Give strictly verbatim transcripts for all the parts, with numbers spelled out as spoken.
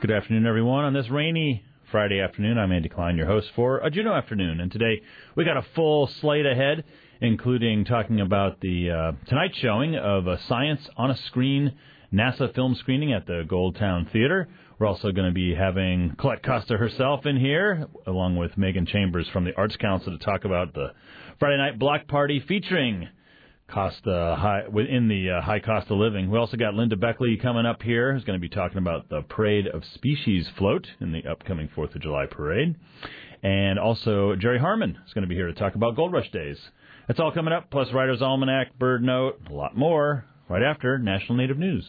Good afternoon, everyone. On this rainy Friday afternoon, I'm Andy Klein, your host for a Juneau Afternoon. And today we got a full slate ahead, including talking about the uh, tonight's showing of a Science on a Screen NASA film screening at the Goldtown Theater. We're also going to be having Colette Costa herself in here, along with Megan Chambers from the Arts Council to talk about the Friday night block party featuring Costa high, within the uh, high cost of living. We also got Linda Beckley coming up here, who's going to be talking about the Parade of Species float in the upcoming fourth of July parade. And also Jerry Harmon is going to be here to talk about Gold Rush Days. That's all coming up, plus Writer's Almanac, Bird Note, a lot more, right after National Native News.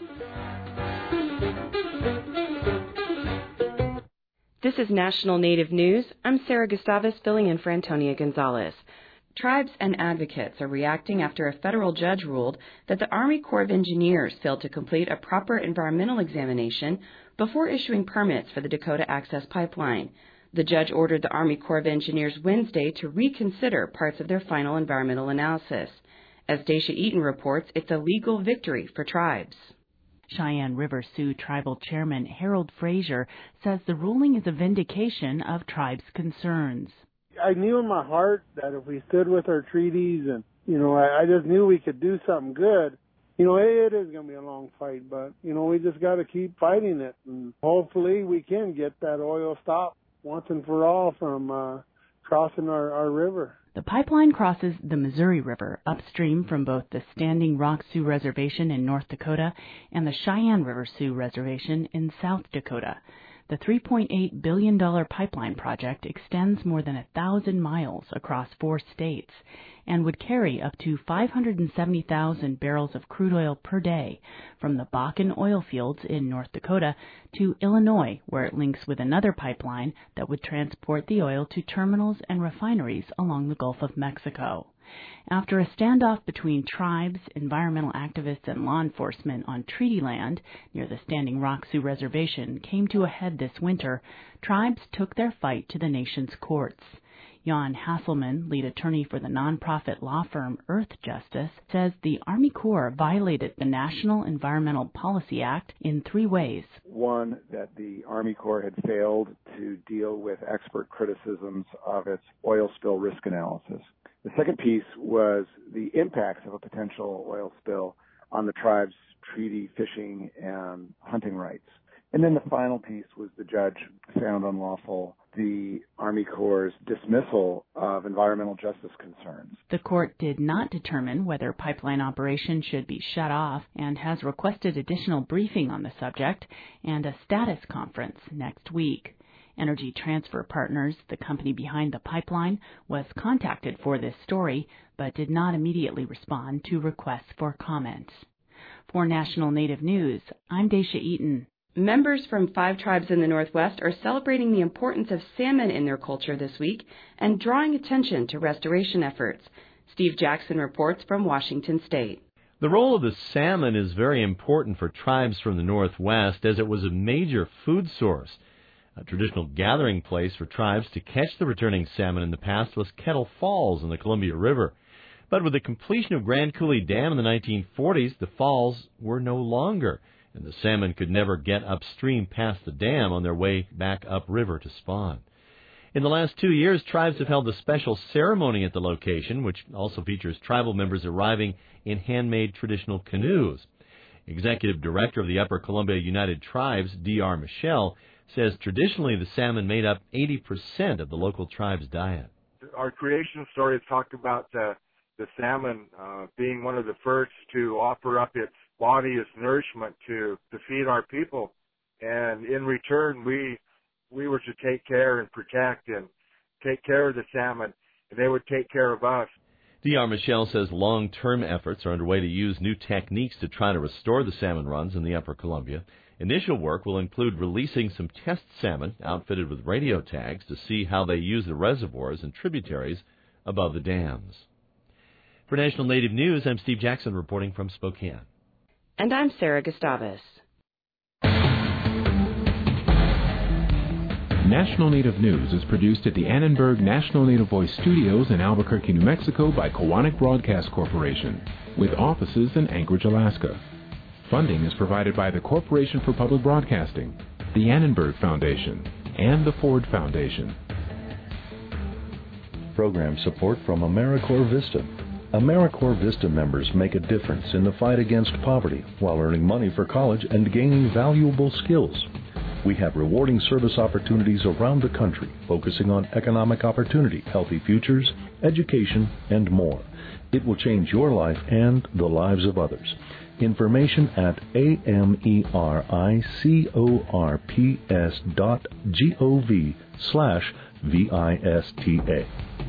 This is National Native News. I'm Sarah Gustavus, filling in for Antonia Gonzalez. Tribes and advocates are reacting after a federal judge ruled that the Army Corps of Engineers failed to complete a proper environmental examination before issuing permits for the Dakota Access Pipeline. The judge ordered the Army Corps of Engineers Wednesday to reconsider parts of their final environmental analysis. As Daisha Eaton reports, it's a legal victory for tribes. Cheyenne River Sioux Tribal Chairman Harold Frazier says the ruling is a vindication of tribes' concerns. I knew in my heart that if we stood with our treaties and, you know, I, I just knew we could do something good. You know, it, it is going to be a long fight, but, you know, we just got to keep fighting it. And hopefully we can get that oil stopped once and for all from uh, crossing our, our river. The pipeline crosses the Missouri River upstream from both the Standing Rock Sioux Reservation in North Dakota and the Cheyenne River Sioux Reservation in South Dakota. The three point eight billion dollars pipeline project extends more than a thousand miles across four states and would carry up to five hundred seventy thousand barrels of crude oil per day from the Bakken oil fields in North Dakota to Illinois, where it links with another pipeline that would transport the oil to terminals and refineries along the Gulf of Mexico. After a standoff between tribes, environmental activists, and law enforcement on treaty land near the Standing Rock Sioux Reservation came to a head this winter, tribes took their fight to the nation's courts. Jan Hasselman, lead attorney for the nonprofit law firm Earth Justice, says the Army Corps violated the National Environmental Policy Act in three ways. One, that the Army Corps had failed to deal with expert criticisms of its oil spill risk analysis. The second piece was the impacts of a potential oil spill on the tribe's treaty fishing and hunting rights. And then the final piece was the judge found unlawful the Army Corps' dismissal of environmental justice concerns. The court did not determine whether pipeline operation should be shut off and has requested additional briefing on the subject and a status conference next week. Energy Transfer Partners, the company behind the pipeline, was contacted for this story, but did not immediately respond to requests for comment. For National Native News, I'm Daisha Eaton. Members from five tribes in the Northwest are celebrating the importance of salmon in their culture this week and drawing attention to restoration efforts. Steve Jackson reports from Washington State. The role of the salmon is very important for tribes from the Northwest, as it was a major food source. A traditional gathering place for tribes to catch the returning salmon in the past was Kettle Falls in the Columbia River. But with the completion of Grand Coulee Dam in the nineteen forties, the falls were no longer, and the salmon could never get upstream past the dam on their way back upriver to spawn. In the last two years, tribes have held a special ceremony at the location, which also features tribal members arriving in handmade traditional canoes. Executive Director of the Upper Columbia United Tribes, D R Michelle, says traditionally the salmon made up eighty percent of the local tribe's diet. Our creation story talked about uh, the salmon uh, being one of the first to offer up its body as nourishment to, to feed our people. And in return, we we were to take care and protect and take care of the salmon, and they would take care of us. D R Michelle says long-term efforts are underway to use new techniques to try to restore the salmon runs in the Upper Columbia. Initial work will include releasing some test salmon outfitted with radio tags to see how they use the reservoirs and tributaries above the dams. For National Native News, I'm Steve Jackson reporting from Spokane. And I'm Sarah Gustavus. National Native News is produced at the Annenberg National Native Voice Studios in Albuquerque, New Mexico by Kowanek Broadcast Corporation, with offices in Anchorage, Alaska. Funding is provided by the Corporation for Public Broadcasting, the Annenberg Foundation, and the Ford Foundation. Program support from AmeriCorps Vista. AmeriCorps Vista members make a difference in the fight against poverty while earning money for college and gaining valuable skills. We have rewarding service opportunities around the country, focusing on economic opportunity, healthy futures, education, and more. It will change your life and the lives of others. Information at americorps dot gov slash V-I-S-T-A.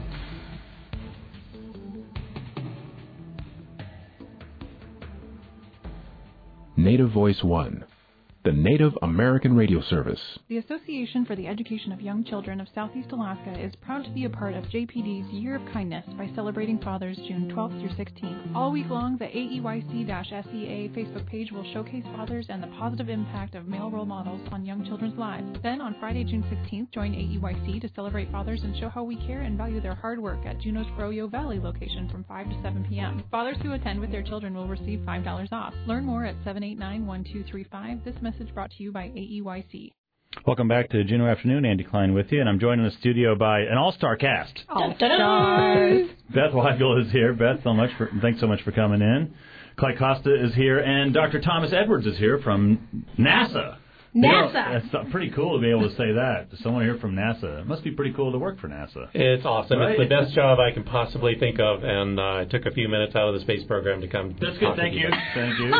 Native Voice One, the Native American Radio Service. The Association for the Education of Young Children of Southeast Alaska is proud to be a part of J P D's Year of Kindness by celebrating Fathers June twelfth through sixteenth. All week long, the A E Y C S E A Facebook page will showcase fathers and the positive impact of male role models on young children's lives. Then, on Friday, June sixteenth, join A E Y C to celebrate fathers and show how we care and value their hard work at Juneau's Froyo Valley location from five to seven p.m. Fathers who attend with their children will receive five dollars off. Learn more at seven eight nine, one two three five. This message brought to you by A E Y C. Welcome back to Juneau Afternoon. Andy Klein with you, and I'm joined in the studio by an all-star cast. All-stars. Beth Weigel is here. Beth, so much for, thanks so much for coming in. Clay Costa is here, and Doctor Thomas Edwards is here from NASA. NASA. You know, it's pretty cool to be able to say that. Someone here from NASA. It must be pretty cool to work for NASA. It's awesome. Right? It's the best job I can possibly think of, and uh, I took a few minutes out of the space program to come. That's good. Thank you. Thank you.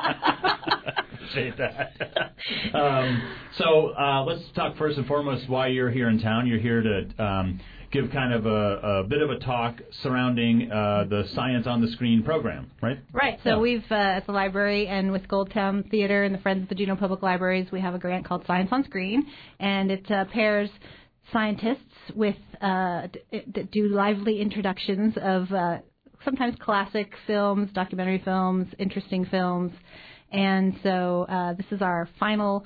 Appreciate that. um, so uh, let's talk first and foremost why you're here in town. You're here to um, give kind of a, a bit of a talk surrounding uh, the Science on the Screen program, right? Right. So yeah. we've, uh, at the library and with Goldtown Theater and the Friends of the Juneau Public Libraries, we have a grant called Science on Screen, and it uh, pairs scientists with uh, d- d- do lively introductions of uh, sometimes classic films, documentary films, interesting films. And so uh, this is our final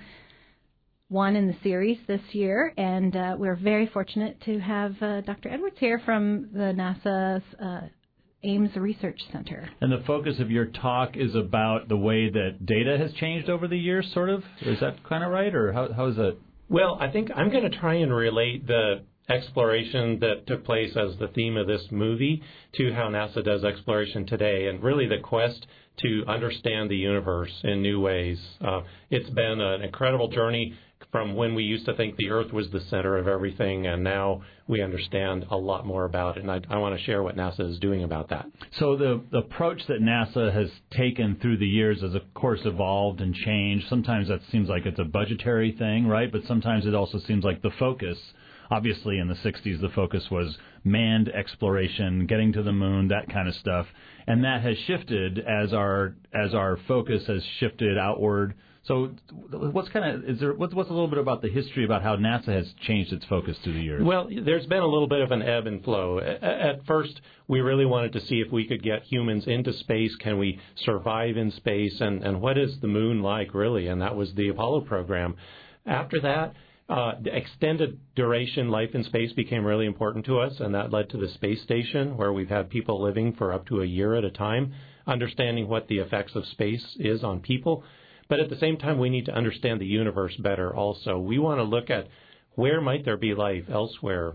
one in the series this year, and uh, we're very fortunate to have uh, Doctor Edwards here from the NASA's uh, Ames Research Center. And the focus of your talk is about the way that data has changed over the years, sort of? Is that kind of right, or how, how is that? Well, I think I'm going to try and relate the exploration that took place as the theme of this movie to how NASA does exploration today, and really the quest to understand the universe in new ways. Uh, it's been an incredible journey from when we used to think the Earth was the center of everything, and now we understand a lot more about it, and I, I want to share what NASA is doing about that. So the, the approach that NASA has taken through the years has, of course, evolved and changed. Sometimes that seems like it's a budgetary thing, right? But sometimes it also seems like the focus, obviously in the sixties, the focus was manned exploration, getting to the moon, that kind of stuff. And that has shifted as our as our focus has shifted outward. So what's kind of is there what's what's a little bit about the history about how NASA has changed its focus through the years? Well, there's been a little bit of an ebb and flow. At first, we really wanted to see if we could get humans into space. Can we survive in space? And and what is the moon like, really? And that was the Apollo program. After that, Uh, the extended duration life in space became really important to us, and that led to the space station, where we've had people living for up to a year at a time, understanding what the effects of space is on people. But at the same time, we need to understand the universe better also. We want to look at where might there be life elsewhere,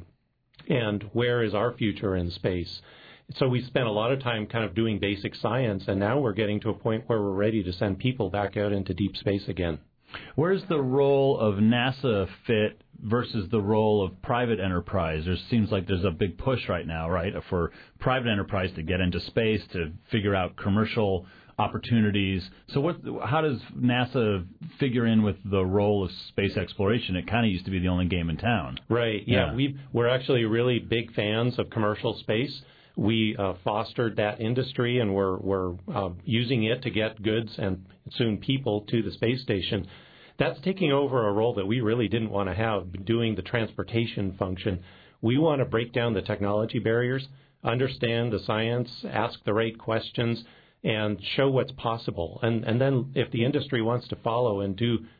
and where is our future in space. So we spent a lot of time kind of doing basic science, and now we're getting to a point where we're ready to send people back out into deep space again. Where's the role of NASA fit versus the role of private enterprise? There seems like there's a big push right now, right, for private enterprise to get into space, to figure out commercial opportunities. So what? How does NASA figure in with the role of space exploration? It kind of used to be the only game in town. Right, yeah. yeah. We, we're actually really big fans of commercial space. We uh, fostered that industry, and we're, we're uh, using it to get goods and soon people to the space station. That's taking over a role that we really didn't want to have, doing the transportation function. We want to break down the technology barriers, understand the science, ask the right questions, and show what's possible. And, and then if the industry wants to follow and do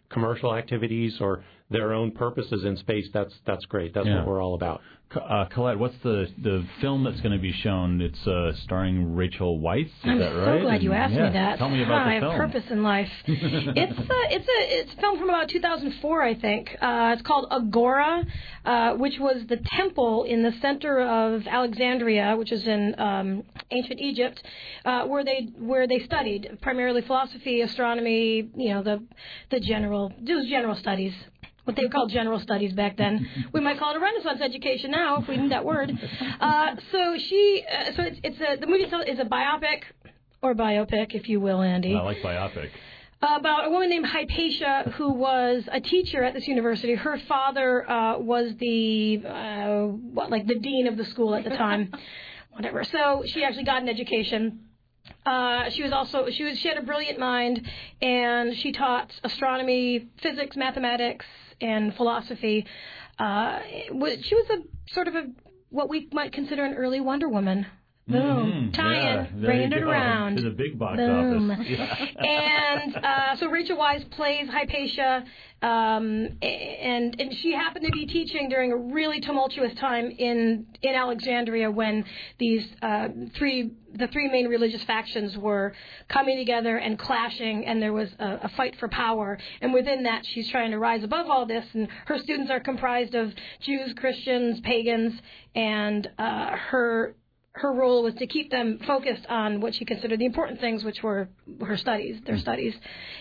commercial activities or their own purposes in space, that's that's great. That's yeah. what we're all about. Uh, Colette, what's the the film that's going to be shown? It's uh, starring Rachel Weisz. Is I'm that right? so glad you asked and, yeah, me that. Tell me about I the film. have purpose in life. it's a it's a it's a film from about two thousand four, I think. Uh, it's called Agora, uh, which was the temple in the center of Alexandria, which is in um, ancient Egypt, uh, where they where they studied primarily philosophy, astronomy, you know, the the general those general studies. What they called general studies back then. We might call it a Renaissance education now, if we knew that word. Uh, so she, uh, so it's, it's a, the movie is a biopic, or biopic, if you will, Andy. I like biopic. About a woman named Hypatia who was a teacher at this university. Her father uh, was the, uh, what, like the dean of the school at the time, whatever. So she actually got an education. Uh, she was also she was she had a brilliant mind, and she taught astronomy, physics, mathematics, and philosophy. Uh, she was a sort of a what we might consider an early Wonder Woman. Boom. Mm-hmm. Tie-in, yeah, bringing it go. around. To the big box Boom. office. Yeah. And uh, so Rachel Weisz plays Hypatia, um, and and she happened to be teaching during a really tumultuous time in in Alexandria when these uh, three the three main religious factions were coming together and clashing, and there was a, a fight for power. And within that, she's trying to rise above all this, and her students are comprised of Jews, Christians, pagans, and uh, her. Her role was to keep them focused on what she considered the important things, which were her studies, their studies.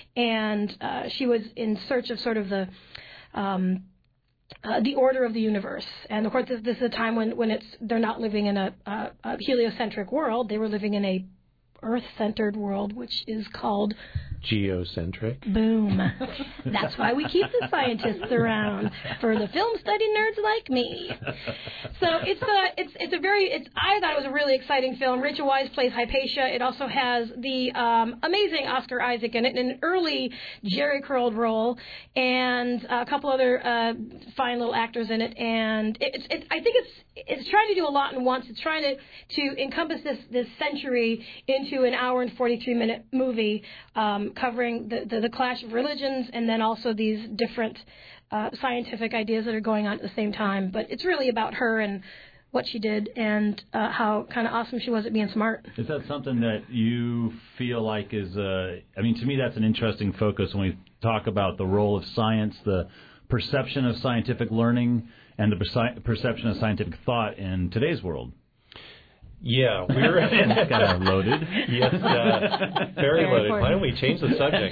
And uh, she was in search of sort of the um, uh, the order of the universe. And of course, this, this is a time when, when it's they're not living in a, a, a heliocentric world. They were living in a Earth-centered world, which is called geocentric. Boom. That's why we keep the scientists around, for the film study nerds like me. So it's a it's it's a very it's I thought it was a really exciting film. Rachel Weisz plays Hypatia. It also has the um, amazing Oscar Isaac in it, in an early Jerry Curled role, and a couple other uh, fine little actors in it. And it's it, I think it's it's trying to do a lot in once. It's trying to to encompass this this century into an hour and forty-three minute movie, um, covering the, the the clash of religions and then also these different uh, scientific ideas that are going on at the same time. But it's really about her and what she did and uh, how kind of awesome she was at being smart. Is that something that you feel like is a, I mean, to me that's an interesting focus when we talk about the role of science, the perception of scientific learning, and the perci- perception of scientific thought in today's world. Yeah, we're it's kind of loaded. Yes, uh, very, very loaded. Important. Why don't we change the subject?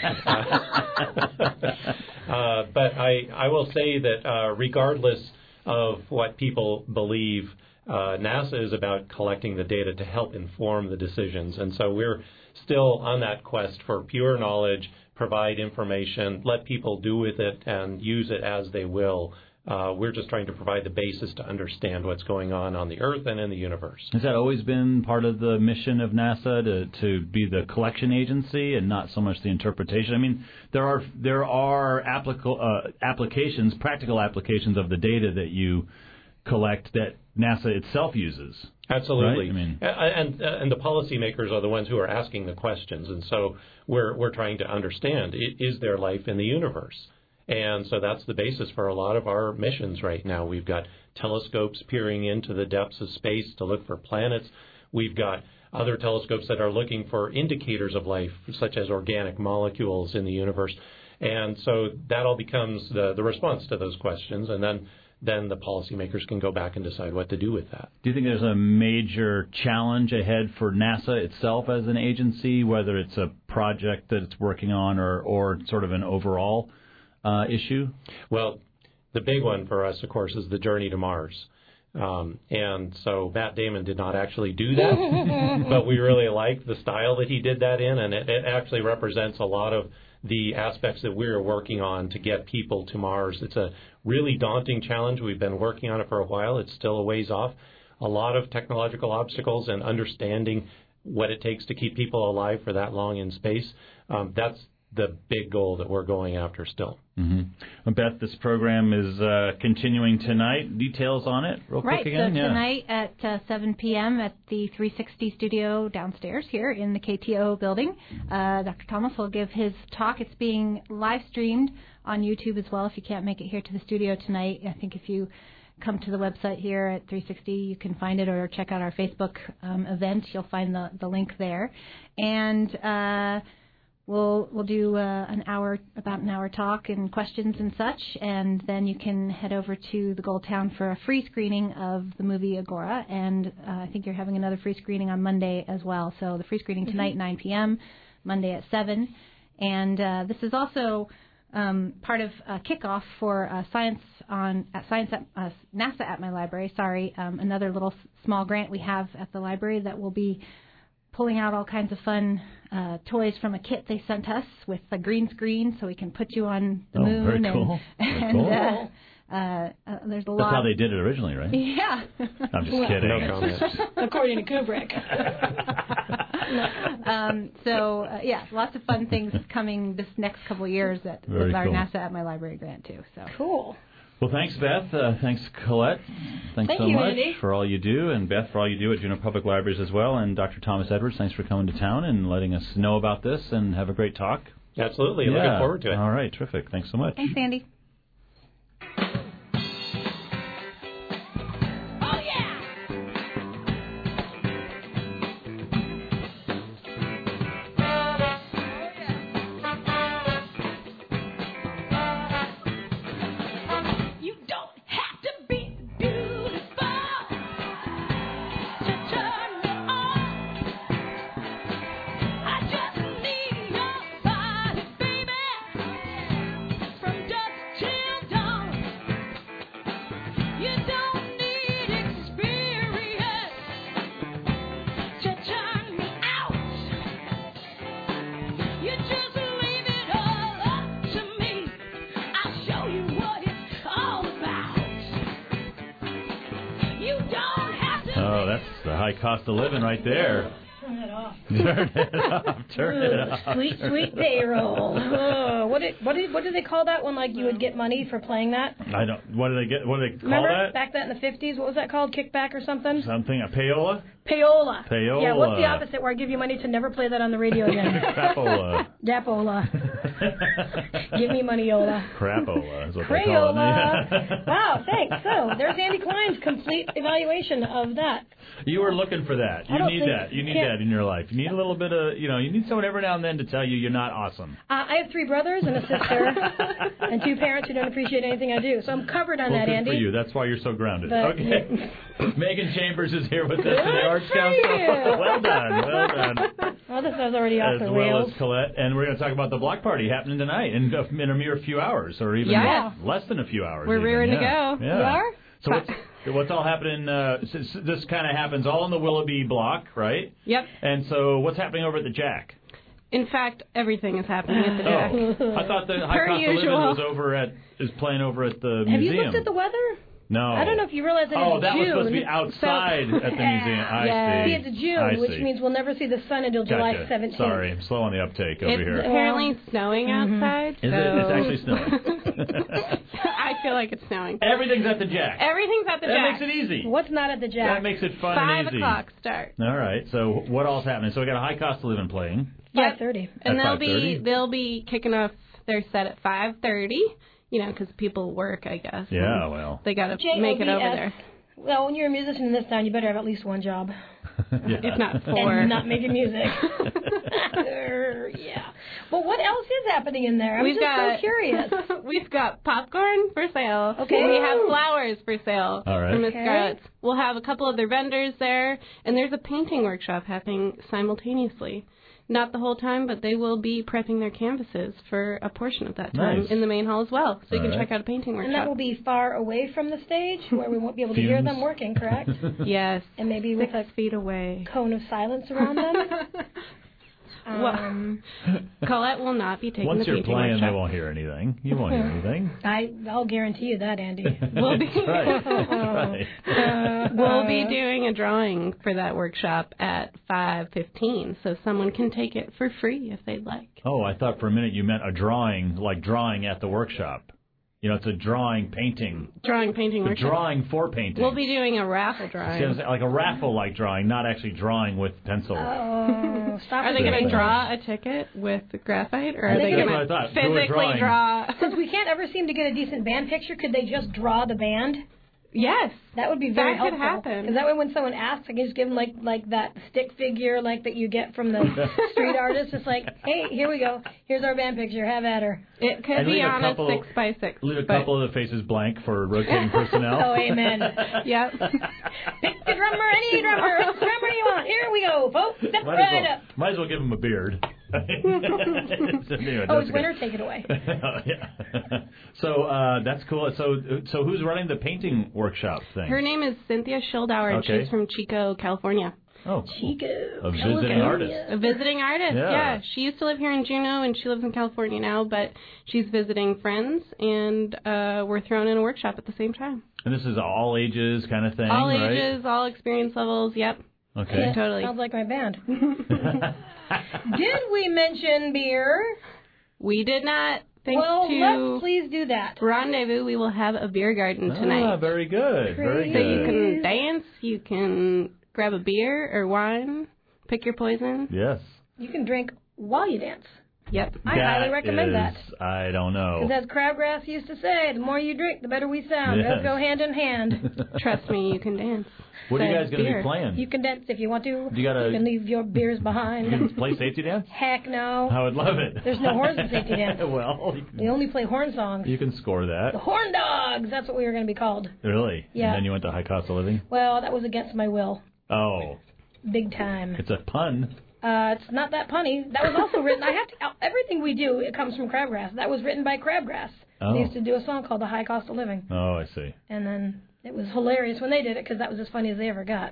uh, but I, I will say that uh, regardless of what people believe, uh, NASA is about collecting the data to help inform the decisions, and so we're still on that quest for pure knowledge, provide information, let people do with it and use it as they will. Uh, we're just trying to provide the basis to understand what's going on on the Earth and in the universe. Has that always been part of the mission of NASA, to, to be the collection agency and not so much the interpretation? I mean, there are there are applica- uh, applications, practical applications of the data that you collect that NASA itself uses. Absolutely. Right? I mean, and and the policymakers are the ones who are asking the questions, and so we're we're trying to understand: is there life in the universe? And so that's the basis for a lot of our missions right now. We've got telescopes peering into the depths of space to look for planets. We've got other telescopes that are looking for indicators of life, such as organic molecules in the universe. And so that all becomes the, the response to those questions. And then, then the policymakers can go back and decide what to do with that. Do you think there's a major challenge ahead for NASA itself as an agency, whether it's a project that it's working on or, or sort of an overall Uh, issue? Well, the big one for us, of course, is the journey to Mars. Um, and so Matt Damon did not actually do that, but we really like the style that he did that in, and it, it actually represents a lot of the aspects that we're working on to get people to Mars. It's a really daunting challenge. We've been working on it for a while. It's still a ways off. A lot of technological obstacles and understanding what it takes to keep people alive for that long in space. Um, that's the big goal that we're going after still. Mm-hmm. Well, Beth, this program is uh, continuing tonight. Details on it, real right, quick again? so yeah. tonight at uh, seven p.m. at the three sixty studio downstairs here in the K T O building, uh, Doctor Thomas will give his talk. It's being live streamed on YouTube as well if you can't make it here to the studio tonight. I think if you come to the website here at three sixty, you can find it, or check out our Facebook um, event. You'll find the, the link there. And uh, we'll we'll do uh, an hour, about an hour talk and questions and such, and then you can head over to the Gold Town for a free screening of the movie Agora. And uh, I think you're having another free screening on Monday as well. So the free screening tonight, mm-hmm. nine p.m., Monday at seven. And uh, this is also Um, part of uh, kickoff for uh, science on uh, science at uh, NASA at my library. Sorry, um, another little s- small grant we have at the library that will be pulling out all kinds of fun uh, toys from a kit they sent us with a green screen, so we can put you on the oh, moon. Very cool. And, very and cool. uh, Uh, uh, there's a That's lot. how they did it originally, right? Yeah. I'm just kidding. No comment. According to Kubrick. um, so, uh, yeah, lots of fun things coming this next couple of years that, Very with our cool. NASA at my library grant, too. So Cool. Well, thanks, Beth. Uh, thanks, Colette. Thanks Thank so you, much Andy. for all you do, and Beth for all you do at Juneau Public Libraries as well. And Doctor Thomas Edwards, thanks for coming to town and letting us know about this and have a great talk. Absolutely. Yeah. Looking forward to it. All right. Terrific. Thanks so much. thanks, Andy. Oh, that's the high cost of living right there. Turn it off. Turn it off. Turn it off. Sweet, sweet payroll. Oh, what did what did what did they call that when like you would get money for playing that? I don't. What do they get? What do they call Remember that? back then in the fifties? What was that called? Kickback or something? Something a payola. Payola. Payola. Yeah. What's the opposite? Where I give you money to never play that on the radio again? Crapola. Dapola. Give me money-ola. Crapola is what they call it. Crayola. Wow. Thanks. So there's Andy Klein's complete evaluation of that. You were looking for that. I You don't need think- that. You need can't- that in your life. You need a little bit of, you know, you need someone every now and then to tell you you're not awesome. Uh, I have three brothers and a sister, and two parents who don't appreciate anything I do. So I'm covered on Well, that, good Andy. for you. That's why you're so grounded. But- okay. Megan Chambers is here with us in Good the Arts for Council. you. Well done. Well done. Well, this was already off As the well rails. as Colette. And we're going to talk about the block party happening tonight in, a- in a mere few hours, or even Yeah. less than a few hours. We're even. rearing to yeah. go. Yeah. We are? So what's, what's all happening? Uh, s- s- this kind of happens all in the Willoughby block, right? Yep. And so what's happening over at the Jack? In fact, everything is happening at the Jack. Oh, I thought the High Per Cost of Living usual. was over at is playing over at the Have museum. you looked at the weather? No. I don't know if you realize that Oh, it's that June. was supposed to be outside so, at the museum. I yeah. see. See, it's June, I which see. means we'll never see the sun until July Gotcha. seventeenth. Sorry, I'm slow on the uptake over It's here. apparently snowing Mm-hmm. outside. Is so it? It's actually snowing. I feel like it's snowing. Everything's at the Jack. Everything's at the that Jack. makes it easy. What's not at the Jack? That makes it fun Five and easy. o'clock start. All right. So what all's happening? So we got a High Cost of Living playing. five thirty. And At they'll five be thirty? they'll be kicking off their set at five thirty. You know, because people work, I guess. Yeah, and well. They got to J O B S. make it over there. Well, when you're a musician in this town, you better have at least one job. Yeah. If not four. And not making music. Er, yeah. But what else is happening in there? I'm We've just got so curious. We've got popcorn for sale. Okay. And we have flowers for sale. All right. From Miss Okay. Scarlett's. We'll have a couple other vendors there, and there's a painting workshop happening simultaneously. Not the whole time, but they will be prepping their canvases for a portion of that time Nice. in the main hall as well. So you All can right. check out a painting workshop. And that will be far away from the stage, where we won't be able to hear Fumes. them working, correct? Yes. And maybe Six with a feet away. cone of silence around them. Um, Colette will not be taking Once the you're painting playing, workshop. they won't hear anything. You won't hear anything. I, I'll guarantee you that, Andy. We'll be That's right. That's right. we'll be doing a drawing for that workshop at five fifteen, so someone can take it for free if they'd like. Oh, I thought for a minute you meant a drawing, like drawing at the workshop. You know, it's a drawing, painting. Drawing, painting The workshop. drawing for painting. We'll be doing a raffle drawing. See, like a raffle-like drawing, not actually drawing with pencil. Oh, stop Are they it. going to draw a ticket with graphite, or I are think they that's going what I to thought. Do a physically drawing. draw? Since we can't ever seem to get a decent band picture, could they just draw the band? Yes. That would be very That could helpful. happen. Because that way when someone asks, I can just give them like like that stick figure like that you get from the street artist. It's like, hey, here we go. Here's our band picture. Have at her. It could And be leave a on a couple- six by six. Leave a but- couple of the faces blank for rotating personnel. Oh, amen. Yep. Pick the drummer, any drummer. Drummer you want. Here we go, folks. Step Might, right as well, up. might as well give him a beard. Anyway, Oh, that's it's okay. winter. Take it away. Yeah. So uh, that's cool. So so who's running the painting workshop thing? Her name is Cynthia Schildauer, and Okay. she's from Chico, California. Oh, Chico. a visiting artist. A visiting artist, Yeah. yeah. She used to live here in Juneau, and she lives in California now, but she's visiting friends, and uh, we're throwing in a workshop at the same time. And this is all ages kind of thing, all right? ages, all experience levels, yep. Okay. Yeah, Totally. Sounds like my band. Did we mention beer? We did not. Thanks well, to let's please do that. Rendezvous, we will have a beer garden tonight. Ah, very good. Very So good. you can dance, you can grab a beer or wine, pick your poison. Yes. You can drink while you dance. Yep. I That highly recommend is- that. I don't know. Because as Crabgrass used to say, the more you drink, the better we sound. Yes. Let's go hand in hand. Trust me, you can dance. What are you guys That's going to beer. be playing? You can dance if you want to. You gotta- can leave your beers behind. You can play safety dance? Heck no. I would love it. There's no horns in safety dance. Well, you We only play horn songs. can, you can score The that. Horn Dogs. That's what we were going to be called. Really? Yeah. And then you went to High Cost of Living? Well, that was against my will. Oh, Big time. it's a pun. Uh, it's not that punny. That was also written. I have to. Everything we do, it comes from Crabgrass. That was written by Crabgrass. Oh. They used to do a song called "The High Cost of Living," Oh, I see. and then it was hilarious when they did it because that was as funny as they ever got.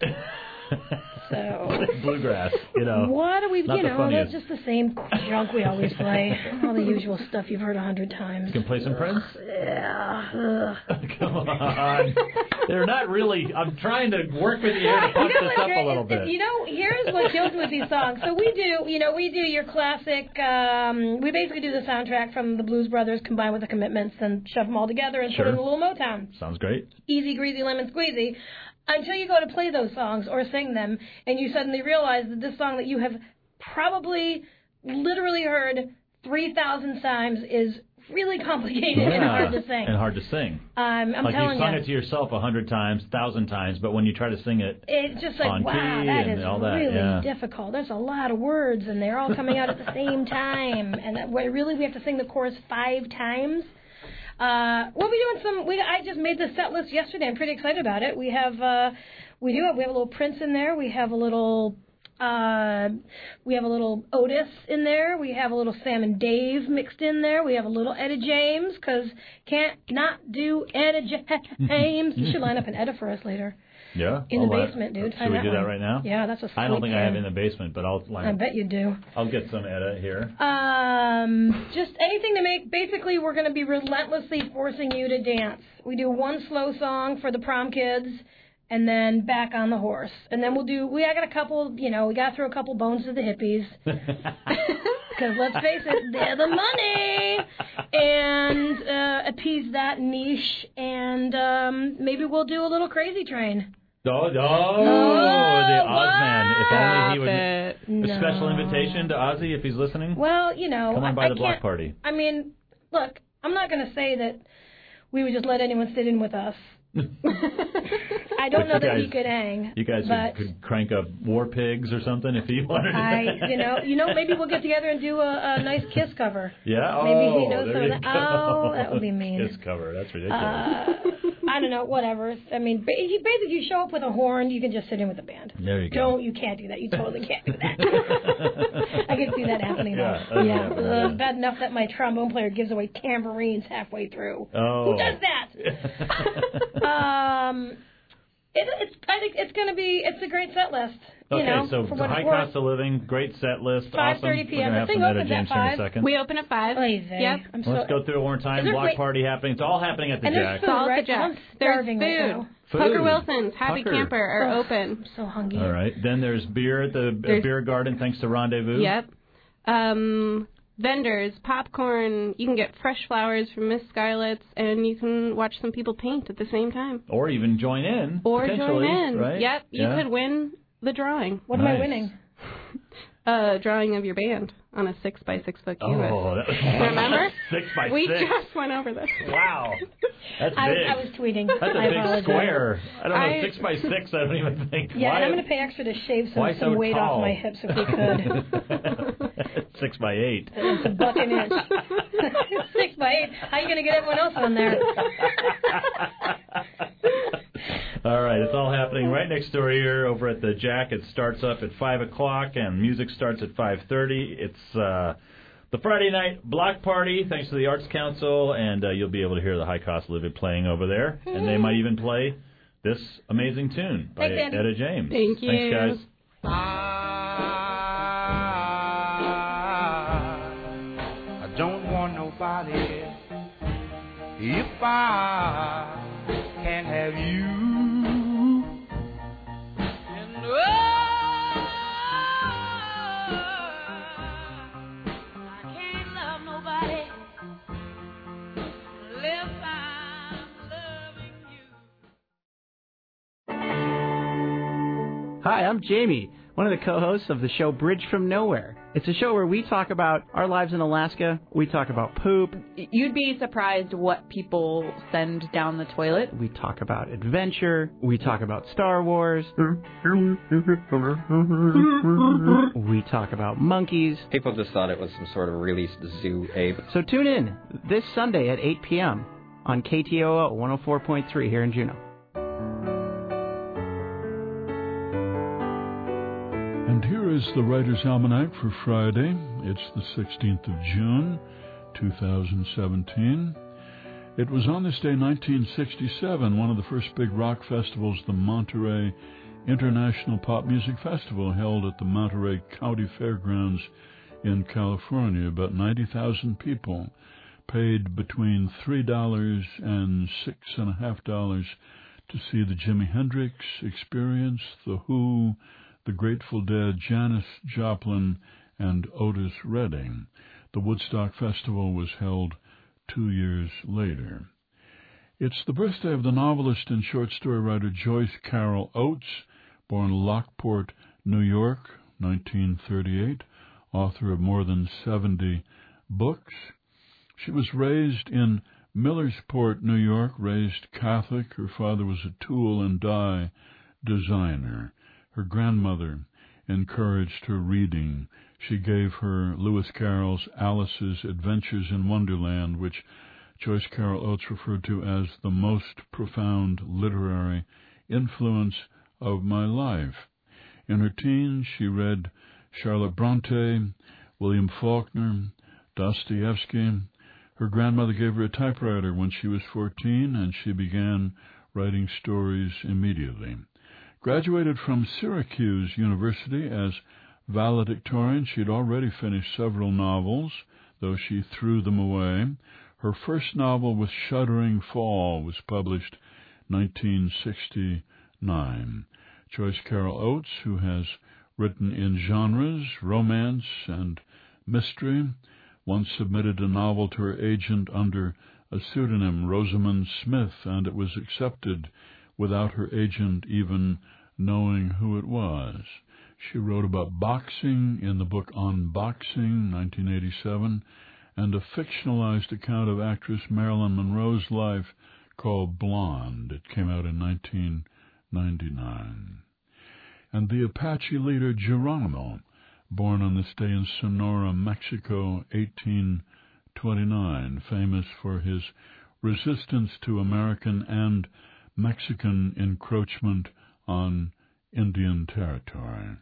So Bluegrass, you know. what do we? Not You the know, funniest. that's just the same junk we always play. All the usual stuff you've heard a hundred times. You can play some Prince? Yeah. ugh. Come on. They're not really. I'm trying to work with you here to punch You know this what's up great a little is- bit. You know, here's what kills me with these songs. So we do, you know, we do your classic. Um, we basically do the soundtrack from the Blues Brothers combined with the Commitments and shove them all together and Sure. put in a little Motown. Sounds great. Easy, greasy, lemon squeezy. Until you go to play those songs or sing them, and you suddenly realize that this song that you have probably literally heard three thousand times is really complicated and hard to sing. And hard to sing. Um, I'm like telling you've sung you. it to yourself a hundred times, thousand times, but when you try to sing it, It's just like, on wow, key that and is all that, really yeah. difficult. There's a lot of words, and they're all coming out at the same time. And that, we really, we have to sing the chorus five times. Uh, we'll be doing some. We I just made the set list yesterday. I'm pretty excited about it. We have, uh, we do have, we have a little Prince in there. We have a little. Uh, we have a little Otis in there. We have a little Sam and Dave mixed in there. We have a little Etta James, because can't not do Etta James. You should line up an Etta for us later. yeah. In I'll the let- basement, dude. Should Find we that do that one. right now? Yeah, that's a I don't sweet think I have jam. in the basement, but I'll line I up. bet you do. I'll get some Etta here. Um, just anything to make. Basically, we're going to be relentlessly forcing you to dance. We do one slow song for the prom kids, and then back on the horse. And then we'll do. We I got a couple. You know, we got to throw a couple bones to the hippies. Because let's face it, they're the money, and uh, appease that niche. And um, maybe we'll do a little Crazy Train. Oh, oh, Oh, the Ozman. If only he would. Stop A No. special invitation to Ozzy if he's listening. Well, you know, Come on I- by I the block can't- party. I mean, look, I'm not going to say that we would just let anyone sit in with us. I don't But know you that he guys- could hang. You guys but could, could crank up War Pigs or something if you wanted to. I, you know, you know, maybe we'll get together and do a, a nice Kiss cover. Yeah. Maybe oh, he knows there some you of go. that. Oh, that would be mean. Kiss cover. That's ridiculous. Uh, I don't know, whatever. I mean, ba- you basically you show up with a horn, you can just sit in with the band. There you go. Don't, you can't do that. You totally can't do that. I can see that happening. Yeah, though. okay, yeah. yeah, Uh, yeah. bad enough that my trombone player gives away tambourines halfway through. Oh. Who does that? um, It, it's I think it's going to be it's a great set list. You Okay, know, so for the what high it's worth. cost of living, great set list, five awesome. thirty We're p.m. going to have The some thing Etta opens James at here in a five. second. We open at five. Oy vey. Yep. I'm so, Let's go through it one more time. Is there- Block wait. party happening. It's all happening at the And there's Jack. food, All right? the Jack. I'm There's starving right food. now. Food. Pucker Wilson's Happy Pucker. Camper are Ugh, open. I'm so hungry. All right. Then there's beer at the uh, There's- beer garden thanks to Rendezvous. Yep. Um, vendors, popcorn. You can get fresh flowers from Miss Scarlett's, and you can watch some people paint at the same time. Or even join in. Or join potentially, in. Right? Yep. You Yeah. could win the drawing. What am I Nice. winning? A drawing of your band on a six by six foot canvas. Oh, that was Remember? six by we six. just went over this. Wow. That's I, big. I was tweeting. That's a I big apologize. square. I don't know, I- six by six, I don't even think. Yeah, why, and I'm going to pay extra to shave some, why some so weight tall? off my hips if we could. Six by eight. It's a buck an inch. Six by eight. How are you going to get everyone else on there? All right, it's all happening right next door here over at the Jack. It starts up at five o'clock, and music starts at five thirty. It's uh, the Friday night block party, thanks to the Arts Council, and uh, you'll be able to hear the High Cost Living playing over there. And they might even play this amazing tune by Thanks, Andy. Etta James. Thank you. Thanks, guys. I don't want nobody if I can't have you. And oh, I can't love nobody unless I'm loving you. Hi, I'm Jamie, one of the co-hosts of the show Bridge from Nowhere. It's a show where we talk about our lives in Alaska, we talk about poop, You'd be surprised what people send down the toilet. we talk about adventure, we talk about Star Wars, we talk about monkeys. People just thought it was some sort of released zoo ape. So tune in this Sunday at eight p.m. on K T O O one oh four point three here in Juneau. And here is the Writer's Almanac for Friday. It's the sixteenth of June, two thousand seventeen. It was on this day, nineteen sixty-seven, one of the first big rock festivals, the Monterey International Pop Music Festival, held at the Monterey County Fairgrounds in California. About ninety thousand people paid between three dollars and six dollars and fifty cents to see the Jimi Hendrix Experience, The Who, the Grateful Dead, Janis Joplin, and Otis Redding. The Woodstock Festival was held two years later. It's the birthday of the novelist and short story writer Joyce Carol Oates, born Lockport, New York, nineteen thirty-eight, author of more than seventy books. She was raised in Millersport, New York, raised Catholic. Her father was a tool and die designer. Her grandmother encouraged her reading. She gave her Lewis Carroll's Alice's Adventures in Wonderland, which Joyce Carol Oates referred to as the most profound literary influence of my life. In her teens, she read Charlotte Bronte, William Faulkner, Dostoevsky. Her grandmother gave her a typewriter when she was fourteen, and she began writing stories immediately. Graduated from Syracuse University as valedictorian, she had already finished several novels, though she threw them away. Her first novel, With Shuddering Fall, was published nineteen sixty-nine. Joyce Carol Oates, who has written in genres, romance, and mystery, once submitted a novel to her agent under a pseudonym, Rosamund Smith, and it was accepted without her agent even knowing who it was. She wrote about boxing in the book On Boxing, nineteen eighty-seven, and a fictionalized account of actress Marilyn Monroe's life called Blonde. It came out in nineteen ninety-nine. And the Apache leader Geronimo, born on this day in Sonora, Mexico, eighteen twenty-nine, famous for his resistance to American and Mexican encroachment on Indian territory.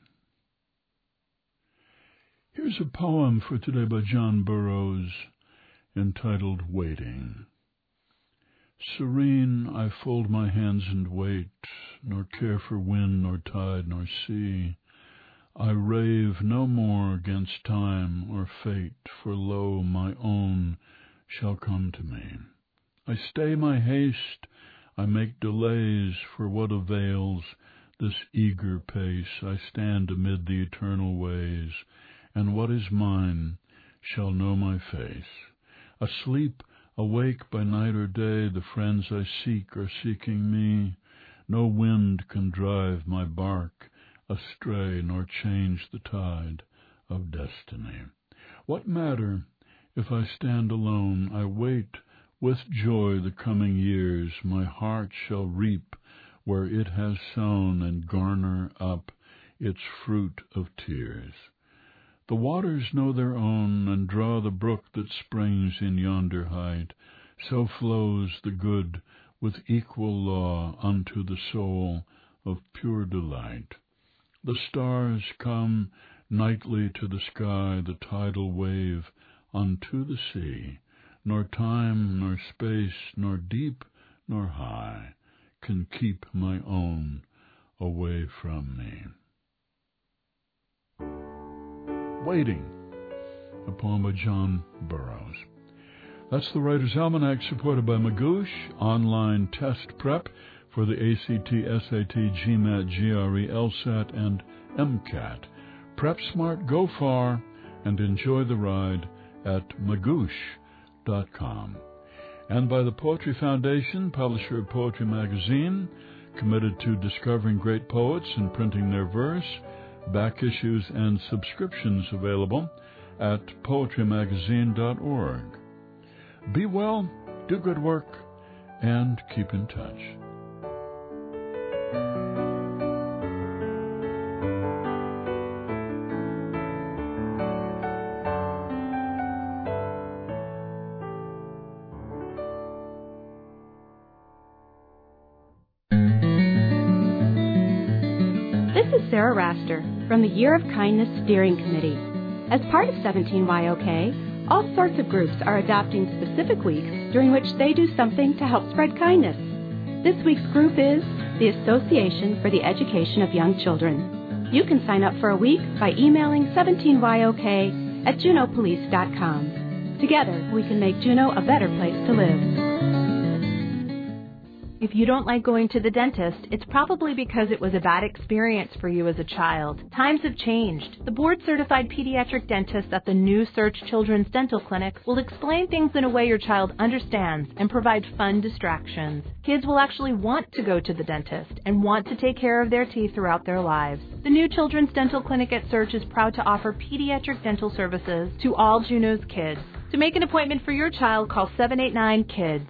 Here's a poem for today by John Burroughs entitled Waiting. Serene, I fold my hands and wait, nor care for wind, nor tide, nor sea. I rave no more 'gainst time or fate, for lo, my own shall come to me. I stay my haste, I make delays, for what avails this eager pace? I stand amid the eternal ways, and what is mine shall know my face. Asleep, awake by night or day, the friends I seek are seeking me. No wind can drive my bark astray, nor change the tide of destiny. What matter if I stand alone? I wait with joy the coming years. My heart shall reap where it has sown, and garner up its fruit of tears. The waters know their own, and draw the brook that springs in yonder height. So flows the good with equal law unto the soul of pure delight. The stars come nightly to the sky, the tidal wave unto the sea. Nor time, nor space, nor deep, nor high can keep my own away from me. Waiting, a poem by John Burroughs. That's the Writer's Almanac, supported by Magoosh, online test prep for the A C T, S A T, GMAT, G R E, LSAT, and MCAT. Prep smart, go far, and enjoy the ride at magoosh dot com. And by the Poetry Foundation, publisher of Poetry Magazine, committed to discovering great poets and printing their verse. Back issues and subscriptions available at poetry magazine dot org. Be well, do good work, and keep in touch. Sarah Raster from the Year of Kindness Steering Committee. As part of seventeen Y O K, all sorts of groups are adopting specific weeks during which they do something to help spread kindness. This week's group is the Association for the Education of Young Children. You can sign up for a week by emailing seventeen Y O K at juneau police dot com. Together, we can make Juneau a better place to live. If you don't like going to the dentist, it's probably because it was a bad experience for you as a child. Times have changed. The board-certified pediatric dentist at the new Search Children's Dental Clinic will explain things in a way your child understands and provide fun distractions. Kids will actually want to go to the dentist and want to take care of their teeth throughout their lives. The new Children's Dental Clinic at Search is proud to offer pediatric dental services to all Juneau's kids. To make an appointment for your child, call seven eight nine, KIDS.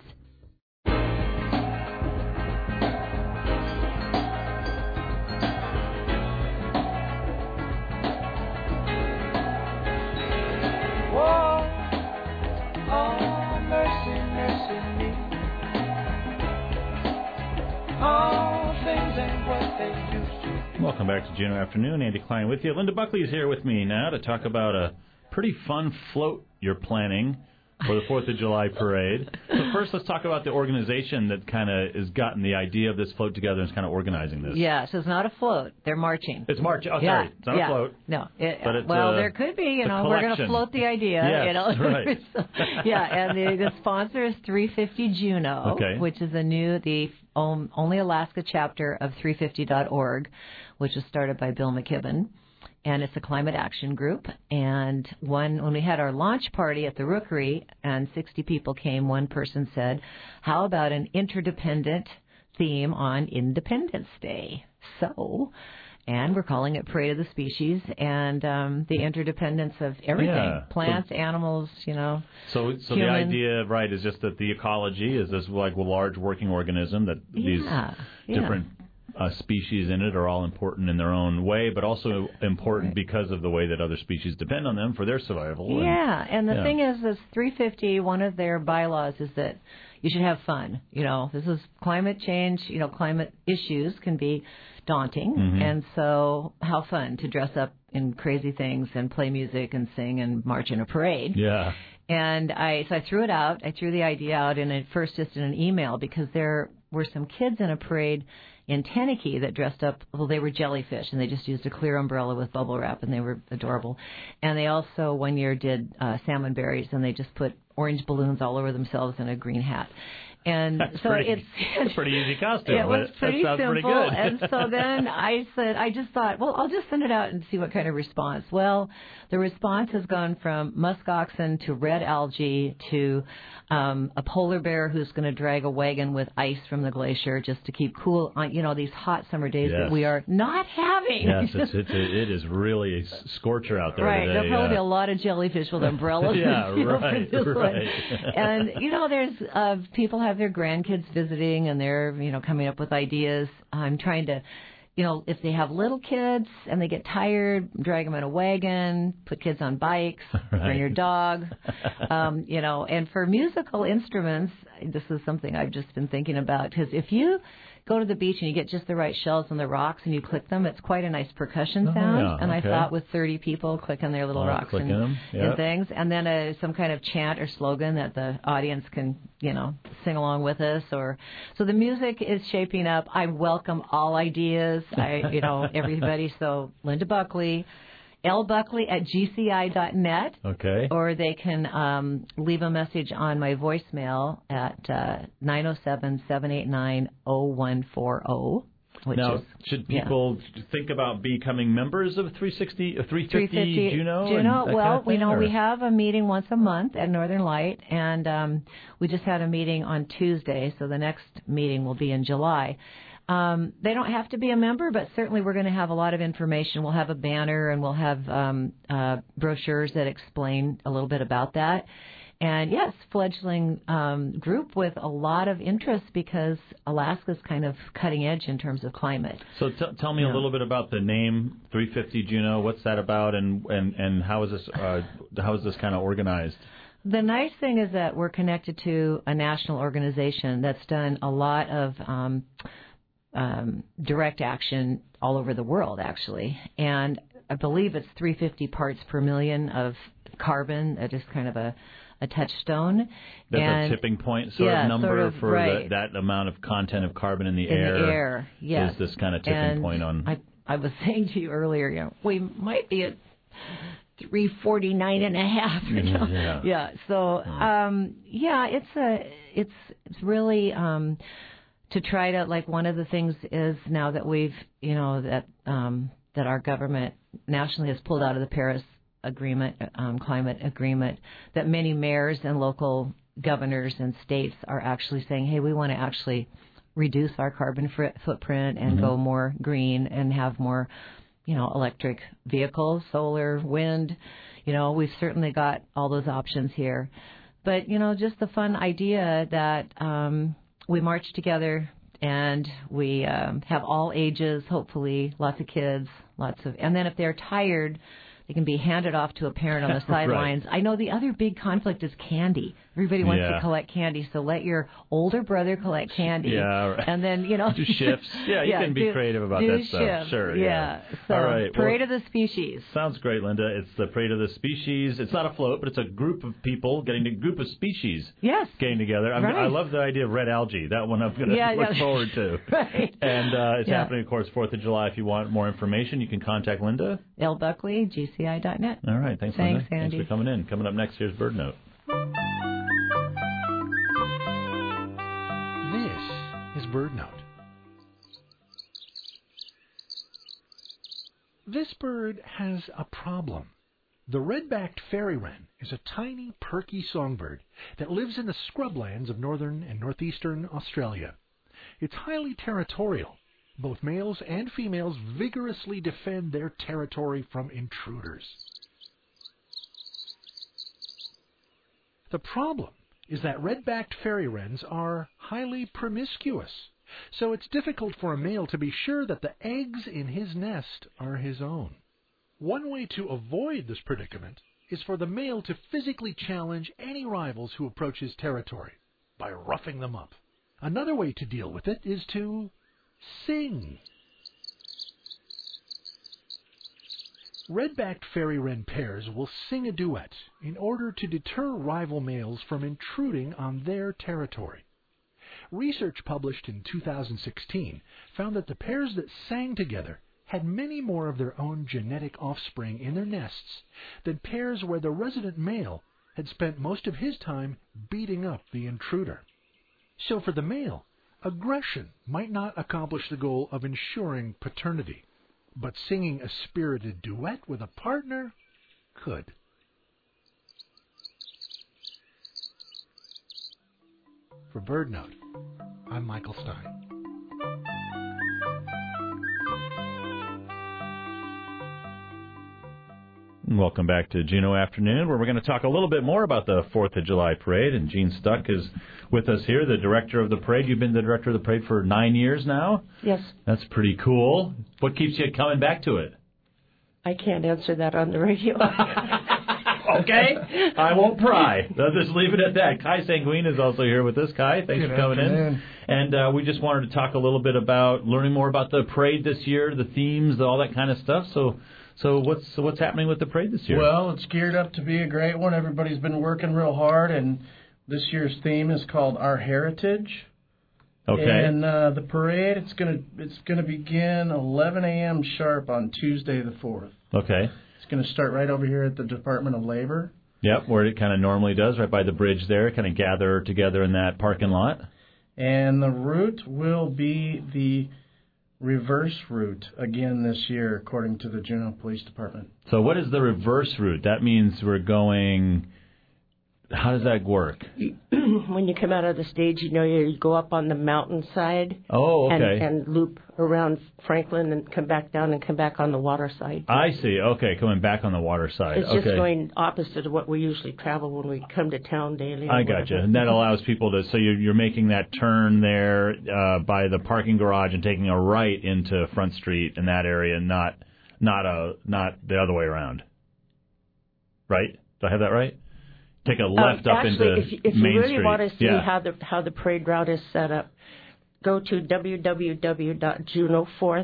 Welcome back to Juneau Afternoon. Andy Klein with you. Linda Buckley is here with me now to talk about a pretty fun float you're planning for the fourth of July parade. So first, let's talk about the organization that kind of has gotten the idea of this float together and is kind of organizing this. Yeah, so it's not a float. They're marching. It's march. Oh, yeah, sorry. It's not yeah. a float. No. It, but it's well, a, there could be. You know, collection. We're going to float the idea. Yes, you know? right. so, yeah, and the, the sponsor is three fifty Juneau, okay. which is a new, the um, only Alaska chapter of three fifty dot org, which was started by Bill McKibben. And it's a climate action group. And one, when we had our launch party at the Rookery and sixty people came, one person said, how about an interdependent theme on Independence Day? So, and we're calling it Parade of the Species and um, the interdependence of everything, yeah. plants, so, animals, you know. So, so the idea, right, is just that the ecology is this like a large working organism that these yeah, different yeah. Uh, species in it are all important in their own way, but also important right. because of the way that other species depend on them for their survival. Yeah, and, and the yeah. thing is, is three fifty, one of their bylaws is that you should have fun. You know, this is climate change, you know, climate issues can be daunting, mm-hmm. and so how fun to dress up in crazy things and play music and sing and march in a parade. Yeah. And I so I threw it out. I threw the idea out, and at first just in an email because there were some kids in a parade in Teneke that dressed up. Well, they were jellyfish, and they just used a clear umbrella with bubble wrap, and they were adorable. And they also one year did uh, salmon berries, and they just put orange balloons all over themselves in a green hat. And That's so pretty, it's, it's a pretty easy costume. It was but pretty that sounds simple. pretty good. And so then I said, I just thought, well, I'll just send it out and see what kind of response. Well, the response has gone from musk oxen to red algae to um, a polar bear who's going to drag a wagon with ice from the glacier just to keep cool on, you know, these hot summer days Yes. that we are not having. Yes, it's, it's, it is really a scorcher out there Right, today. there'll probably yeah. be a lot of jellyfish with umbrellas. Yeah, you know, right, for this right. one. And you know, there's uh, people have their grandkids visiting, and they're you know coming up with ideas. I'm trying to, you know, if they have little kids and they get tired, drag them in a wagon, put kids on bikes, Right. bring your dog. um, you know, and for musical instruments, this is something I've just been thinking about because if you go to the beach and you get just the right shells on the rocks and you click them, it's quite a nice percussion Oh, sound. yeah, and okay. I thought with thirty people clicking their little Oh, rocks clicking and, them, and yep. things, and then a, some kind of chant or slogan that the audience can, you know, sing along with us. Or so the music is shaping up. I welcome all ideas. I, you know, everybody. So Linda Buckley. L. Buckley at G C I dot net. Okay. Or they can um, leave a message on my voicemail at uh, nine oh seven, seven eight nine, oh one four oh. Which Now, is, should yeah. people think about becoming members of three sixty, uh, three fifty, three fifty Juneau? Juneau, and that well, kind of we thing, know or? we have a meeting once a month at Northern Light, and um, we just had a meeting on Tuesday, so the next meeting will be in July. Um, they don't have to be a member, but certainly we're going to have a lot of information. We'll have a banner, and we'll have um, uh, brochures that explain a little bit about that. And yes, fledgling um, group with a lot of interest because Alaska's kind of cutting edge in terms of climate. So t- tell me Yeah. a little bit about the name three fifty Juneau. What's that about, and, and, and how is this uh, how is this kind of organized? The nice thing is that we're connected to a national organization that's done a lot of um, um, direct action all over the world, actually. And I believe it's three hundred fifty parts per million of carbon. That is kind of a, a touchstone. That's and a tipping point sort yeah, of number sort of, for right. the, that amount of content of carbon in the in air. the air, yes. Is this kind of tipping And point on? I, I was saying to you earlier, you know, we might be at three forty-nine and a half. You know? Yeah. Yeah. So, um, yeah, it's a, it's, it's really, um, to try to, like, one of the things is now that we've, you know, that, um, that our government nationally has pulled out of the Paris agreement, um, climate agreement, that many mayors and local governors and states are actually saying, hey, we want to actually reduce our carbon fr- footprint and Mm-hmm. go more green and have more, you know, electric vehicles, solar, wind. You know, we've certainly got all those options here. But, you know, just the fun idea that um, we march together and we um, have all ages, hopefully, lots of kids, lots of, and then if they're tired, they can be handed off to a parent on the sidelines. Right. I know the other big conflict is candy. Everybody wants Yeah. to collect candy, so let your older brother collect candy. Yeah, right. And then, you know. Do shifts. Yeah, you can be do- creative about do that stuff. shifts. Sure, Yeah. yeah. So, All right, Parade well- of the Species. Sounds great, Linda. It's the Parade of the Species. It's not a float, but it's a group of people getting a group of species Yes. getting together. I, mean, Right. I love the idea of red algae. That one I'm going to Yeah, look yeah. forward to. Right. And uh, it's Yeah. happening, of course, fourth of July. If you want more information, you can contact Linda. L. Buckley, G C I dot net. All right. Thanks, Thanks, Linda. Andy. Thanks for coming in. Coming up next, here's Bird Note. This is Bird Note. This bird has a problem. The red-backed fairy wren is a tiny, perky songbird that lives in the scrublands of northern and northeastern Australia. It's highly territorial. Both males and females vigorously defend their territory from intruders. The problem is that red-backed fairy wrens are highly promiscuous, so it's difficult for a male to be sure that the eggs in his nest are his own. One way to avoid this predicament is for the male to physically challenge any rivals who approach his territory by roughing them up. Another way to deal with it is to sing. Red-backed fairy wren pairs will sing a duet in order to deter rival males from intruding on their territory. Research published in two thousand sixteen found that the pairs that sang together had many more of their own genetic offspring in their nests than pairs where the resident male had spent most of his time beating up the intruder. So for the male, aggression might not accomplish the goal of ensuring paternity, but singing a spirited duet with a partner could. For BirdNote, I'm Michael Stein. Welcome back to Juneau Afternoon, where we're going to talk a little bit more about the fourth of July Parade. And Gene Stuck is with us here, the director of the parade. You've been the director of the parade for nine years now? Yes. That's pretty cool. What keeps you coming back to it? I can't answer that on the radio. Okay. I won't pry. I'll just leave it at that. Kai Sanguine is also here with us. Kai, thanks Good for coming afternoon. in. And uh, we just wanted to talk a little bit about learning more about the parade this year, the themes, all that kind of stuff. So so what's so what's happening with the parade this year? Well, it's geared up to be a great one. Everybody's been working real hard, and this year's theme is called Our Heritage. Okay. And uh, the parade, it's gonna it's gonna begin eleven a.m. sharp on Tuesday the fourth. Okay. It's gonna start right over here at the Department of Labor. Yep, where it kind of normally does, right by the bridge there, kind of gather together in that parking lot. And the route will be the reverse route again this year, according to the Juneau Police Department. So what is the reverse route? That means we're going... How does that work? When you come out of the stage, you know, you go up on the mountainside. Oh, okay. And, and loop around Franklin and come back down and come back on the water side. I see. Okay, coming back on the water side. It's okay. just going opposite of what we usually travel when we come to town daily. I got you. And that allows people to, so you're, you're making that turn there uh, by the parking garage and taking a right into Front Street in that area, not not a not the other way around. Right? Do I have that right? Take a left um, up actually, into if you, if Main you really Street. want to see yeah. how the how the parade route is set up, go to w w w dot juneau fourth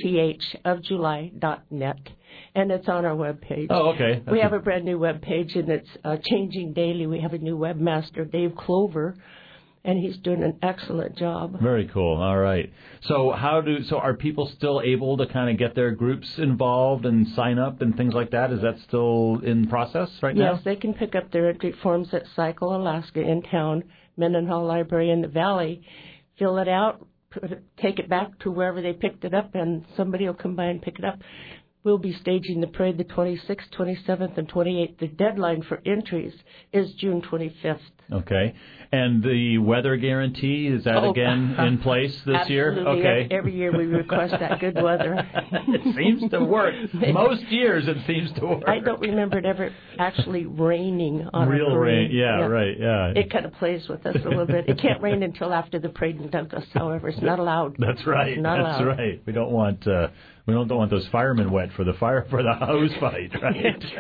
of july dot net, and it's on our webpage. Oh, okay. That's we have a... a brand new webpage, and it's uh, changing daily. We have a new webmaster, Dave Clover, and he's doing an excellent job. Very cool. All right. So how do so are people still able to kind of get their groups involved and sign up and things like that? Is that still in process right now? Yes, they can pick up their entry forms at Cycle Alaska in town, Mendenhall Library in the Valley, fill it out, put it, take it back to wherever they picked it up, and somebody will come by and pick it up. We'll be staging the parade the twenty-sixth, twenty-seventh, and twenty-eighth. The deadline for entries is June twenty-fifth. Okay. And the weather guarantee, is that oh, again in place this absolutely. year? Okay. Every year we request that good weather. It seems to work. Most years it seems to work. I don't remember it ever actually raining on Real a parade. rain. Yeah, yeah, right. Yeah. It kind of plays with us a little bit. It can't rain until after the parade in Douglas, however. It's not allowed. That's right. It's not That's allowed. right. We don't want uh, we don't, don't want those firemen wet for the fire for the hose fight, right? That's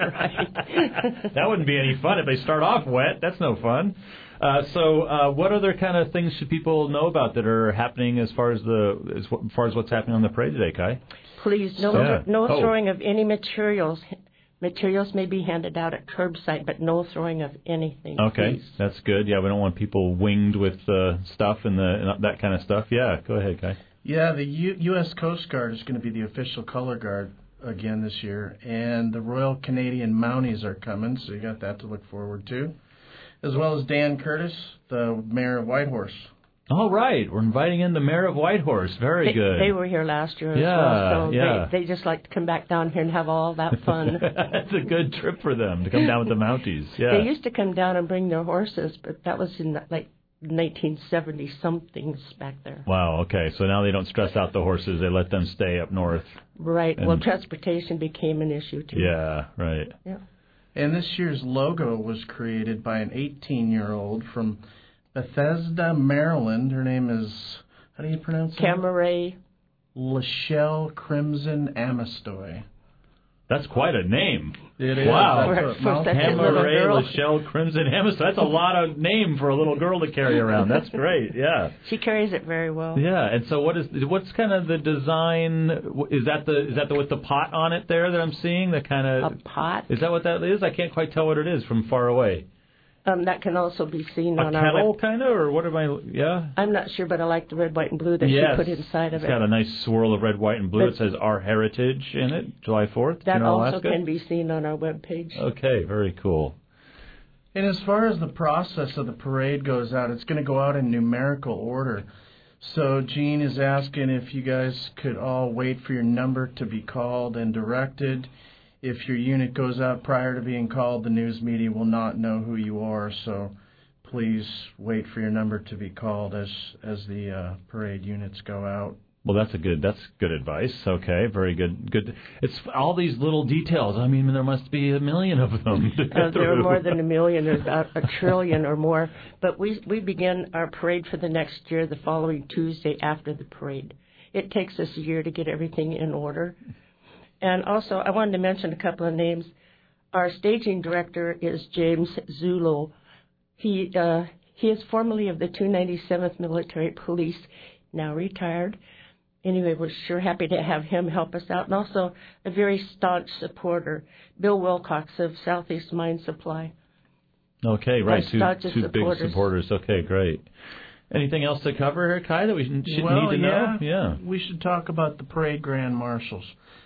right. That wouldn't be any fun if they start off wet. That's no fun. Uh, so, uh, what other kind of things should people know about that are happening as far as the as far as what's happening on the parade today, Kai? Please, no Yeah. no Oh. throwing of any materials. Materials may be handed out at curbside, but no throwing of anything. Okay, please. that's good. Yeah, we don't want people winged with uh, stuff and the and that kind of stuff. Yeah, go ahead, Kai. Yeah, the U- U.S. Coast Guard is going to be the official color guard again this year, and the Royal Canadian Mounties are coming, so you got that to look forward to, as well as Dan Curtis, the mayor of Whitehorse. All right, we're inviting in the mayor of Whitehorse. Very they, good. They were here last year as Yeah, well, so yeah. they, they just like to come back down here and have all that fun. That's a good trip for them to come down with the Mounties. Yeah. They used to come down and bring their horses, but that was in like nineteen seventy somethings back there. Wow, okay. So now they don't stress out the horses. They let them stay up north. Right. And- Well, transportation became an issue, too. Yeah, right. Yeah. And this year's logo was created by an eighteen-year-old from Bethesda, Maryland. Her name is, how do you pronounce it? Camaray. Lachelle Crimson Amistoy. That's quite a name. It is. Wow. For, for such Emma a little Ray girl. Lachelle Crimson Amethyst. That's a lot of name for a little girl to carry around. That's great. Yeah. She carries it very well. Yeah. And so, what is what's kind of the design? Is that the is that the with the pot on it there that I'm seeing? The kind of a pot. Is that what that is? I can't quite tell what it is from far away. Um, that can also be seen A on our kettle, web. kind of, or what am I? Yeah. I'm not sure, but I like the red, white, and blue that Yes. she put inside of It's it. got a nice swirl of red, white, and blue. But it says Our Heritage in it, July fourth. That in also Alaska. can be seen on our webpage. Okay, very cool. And as far as the process of the parade goes out, it's going to go out in numerical order. So Gene is asking if you guys could all wait for your number to be called and directed. If your unit goes out prior to being called, the news media will not know who you are. So please wait for your number to be called as as the uh, parade units go out. Well, that's a good. That's good advice. Okay, very good. Good. It's all these little details. I mean, there must be a million of them. To Uh, there are more than a million, there's about a trillion or more. But we we begin our parade for the next year the following Tuesday after the parade. It takes us a year to get everything in order. And also, I wanted to mention a couple of names. Our staging director is James Zulo. He uh, he is formerly of the two ninety-seventh Military Police, now retired. Anyway, we're sure happy to have him help us out. And also a very staunch supporter, Bill Wilcox of Southeast Mine Supply. Okay, right. Two, staunchest two big supporters. supporters. Okay, great. Anything else to cover here, Kai, that we should well, need to yeah, know? Yeah. We should talk about the parade grand marshals.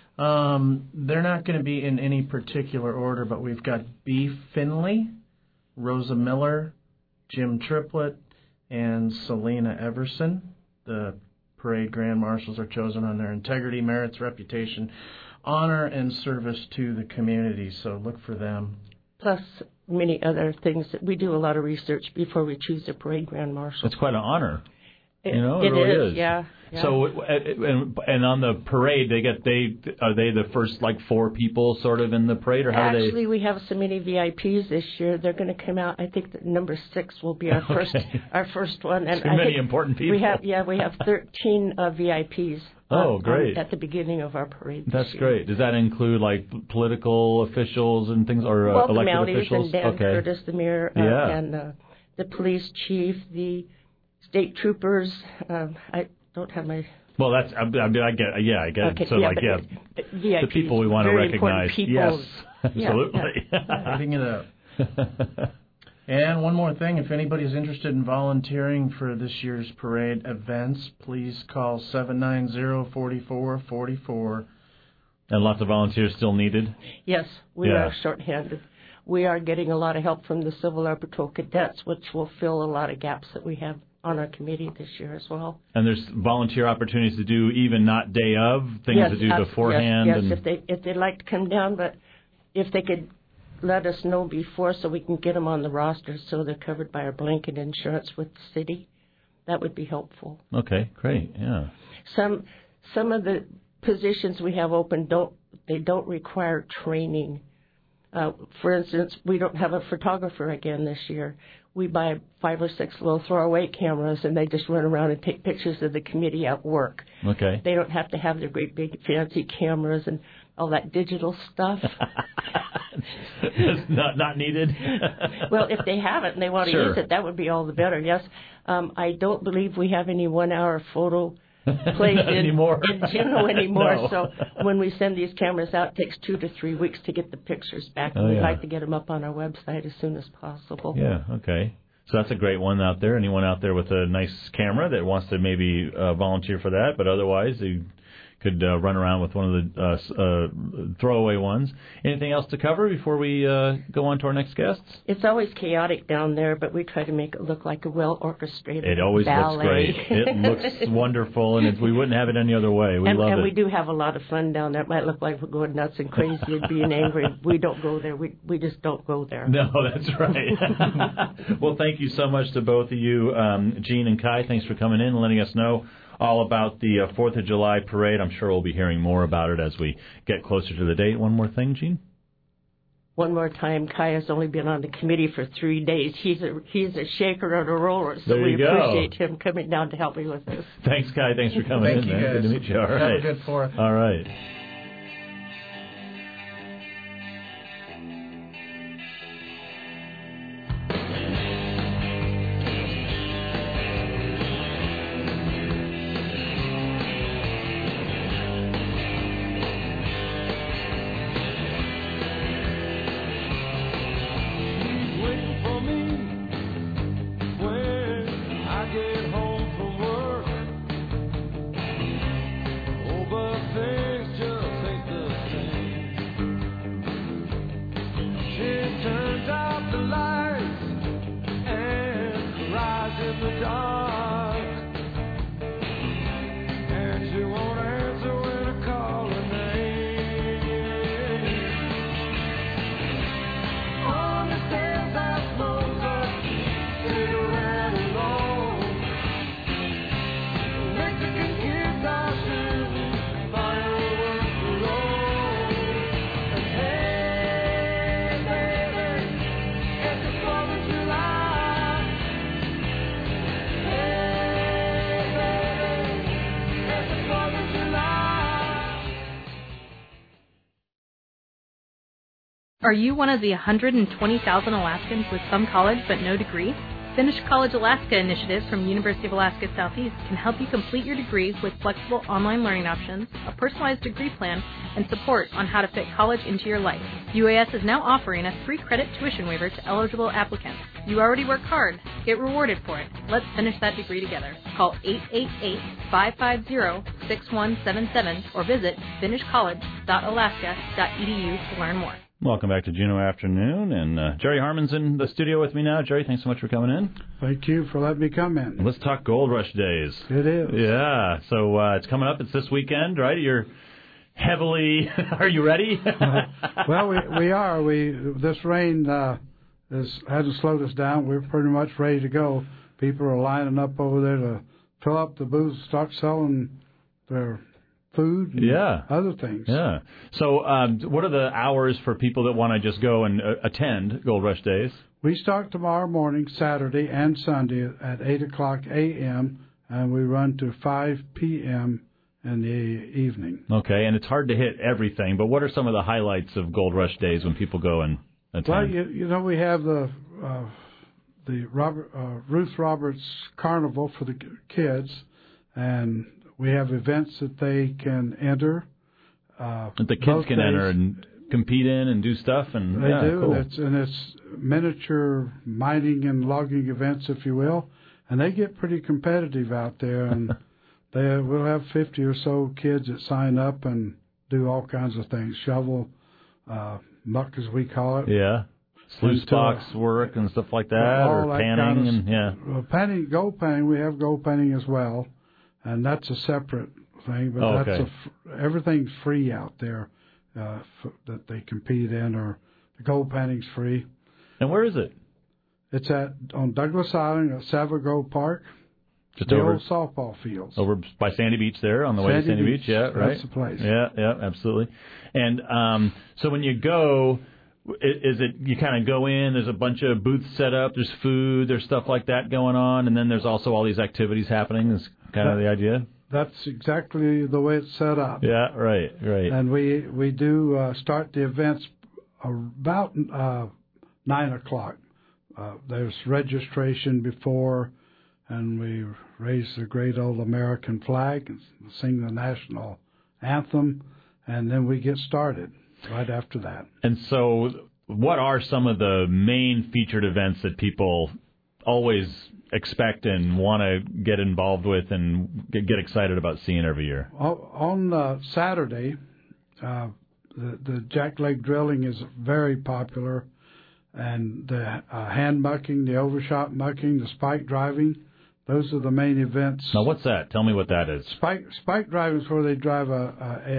Um, they're not going to be in any particular order, but we've got B. Finley, Rosa Miller, Jim Triplett, and Selena Everson. The parade grand marshals are chosen on their integrity, merits, reputation, honor, and service to the community. So look for them. Plus many other things. We do a lot of research before we choose a parade grand marshal. It's quite an honor. It, You know, it, it really is, is. yeah. yeah. So, uh, and, and on the parade, they get they are they the first like four people sort of in the parade, or how do they? Actually, we have so many V I Ps this year. They're going to come out. I think that number six will be our first Okay. our first one. And Too I many think important people. We have yeah, we have thirteen uh, V I Ps. Oh, on- great. on- at the beginning of our parade. That's this year. great. Does that include like political officials and things, or uh, Well, the elected Mounties officials? and Dan okay. Curtis, the mayor, uh, Yeah. and uh, the police chief, the state troopers. Um, I don't have my. Well, that's I, I mean I get yeah I get Okay, it. So yeah, like but yeah, the V I Ps, the people we want to very important recognize. people. Yes, Yeah, absolutely. Picking it up. And one more thing, if anybody's interested in volunteering for this year's parade events, please call seven nine zero, four four four four. And lots of volunteers still needed. Yes, we Yeah. are shorthanded. We are getting a lot of help from the Civil Air Patrol cadets, which will fill a lot of gaps that we have on our committee this year as well. And there's volunteer opportunities to do even not day of things yes, to do abs- beforehand. Yes, yes and if they if they'd like to come down, but if they could let us know before so we can get them on the roster so they're covered by our blanket insurance with the city, that would be helpful. Okay, great. Yeah. Some some of the positions we have open don't they don't require training. Uh, for instance, we don't have a photographer again this year. We buy five or six little throwaway cameras, and they just run around and take pictures of the committee at work. Okay. They don't have to have their great big fancy cameras and all that digital stuff. It's not not needed. Well, if they have it and they want to Sure. use it, that would be all the better. Yes, um, I don't believe we have any one-hour photo plays Not in, anymore. in Juneau anymore. No. So when we send these cameras out, it takes two to three weeks to get the pictures back. And Oh, we'd yeah. like to get them up on our website as soon as possible. Yeah, okay. So that's a great one out there. Anyone out there with a nice camera that wants to maybe uh, volunteer for that, but otherwise you could uh, run around with one of the uh, s- uh, throwaway ones. Anything else to cover before we uh, go on to our next guests? It's always chaotic down there, but we try to make it look like a well-orchestrated It always ballet. looks great. It looks wonderful, and it, we wouldn't have it any other way. We and, love and it. we do have a lot of fun down there. It might look like we're going nuts and crazy and being angry. We don't go there. We we just don't go there. No, that's right. Well, thank you so much to both of you, um, Gene and Kai. Thanks for coming in and letting us know all about the uh, fourth of July parade. I'm sure we'll be hearing more about it as we get closer to the date. One more thing, Gene? One more time, Kai has only been on the committee for three days. He's a he's a shaker and a roller, so There we you go. appreciate him coming down to help me with this. Thanks, Kai. Thanks for coming Thank in. you, man. guys. Good to meet you. All Have right. a good fourth. All right. Are you one of the one hundred twenty thousand Alaskans with some college but no degree? Finish College Alaska initiative from University of Alaska Southeast can help you complete your degree with flexible online learning options, a personalized degree plan, and support on how to fit college into your life. U A S is now offering a free credit tuition waiver to eligible applicants. You already work hard. Get rewarded for it. Let's finish that degree together. Call eight eight eight, five five zero, six one seven seven or visit finish college dot alaska dot e d u to learn more. Welcome back to Juneau Afternoon, and uh, Jerry Harmon's in the studio with me now. Jerry, thanks so much for coming in. Thank you for letting me come in. Let's talk Gold Rush Days. It is. Yeah, so uh, it's coming up. It's this weekend, right? You're heavily, are you ready? uh, well, we we are. We This rain uh, is, hasn't slowed us down. We're pretty much ready to go. People are lining up over there to fill up the booths, start selling their food and yeah. other things. Yeah. So um, what are the hours for people that want to just go and uh, attend Gold Rush Days? We start tomorrow morning, Saturday and Sunday at eight o'clock a.m., and we run to five p.m. in the evening. Okay, and it's hard to hit everything, but what are some of the highlights of Gold Rush Days when people go and attend? Well, you, you know, we have the uh, the Robert, uh, Ruth Roberts Carnival for the kids, and we have events that they can enter. Uh, that the kids can days. enter and compete in and do stuff. And They yeah, do, cool. and, it's, and it's miniature mining and logging events, if you will, and they get pretty competitive out there. And they we'll have fifty or so kids that sign up and do all kinds of things, shovel, uh, muck as we call it. Yeah. Sluice and, box uh, work and stuff like that, or that panning. Kind of, and yeah. Well, panning, gold panning, we have gold panning as well. And that's a separate thing, but oh, that's okay. a, everything's free out there uh, f- that they compete in, or the gold panning's free. And where is it? It's at on Douglas Island at Savago Park, just the over old softball fields. Over by Sandy Beach there, on the way Sandy to Sandy Beach. Beach. Yeah, right. That's the place. Yeah, yeah, absolutely. And um, so when you go, is it you kind of go in, there's a bunch of booths set up, there's food, there's stuff like that going on, and then there's also all these activities happening. Is kind of the idea? That's exactly the way it's set up. Yeah, right, right. And we we do uh, start the events about uh, nine o'clock. Uh, there's registration before, and we raise the great old American flag and sing the national anthem, and then we get started right after that. And so what are some of the main featured events that people always expect and want to get involved with and get excited about seeing every year? On uh, Saturday, uh, the, the jackleg drilling is very popular, and the uh, hand mucking, the overshot mucking, the spike driving, those are the main events. Now, what's that? Tell me what that is. Spike spike driving is where they drive a, a,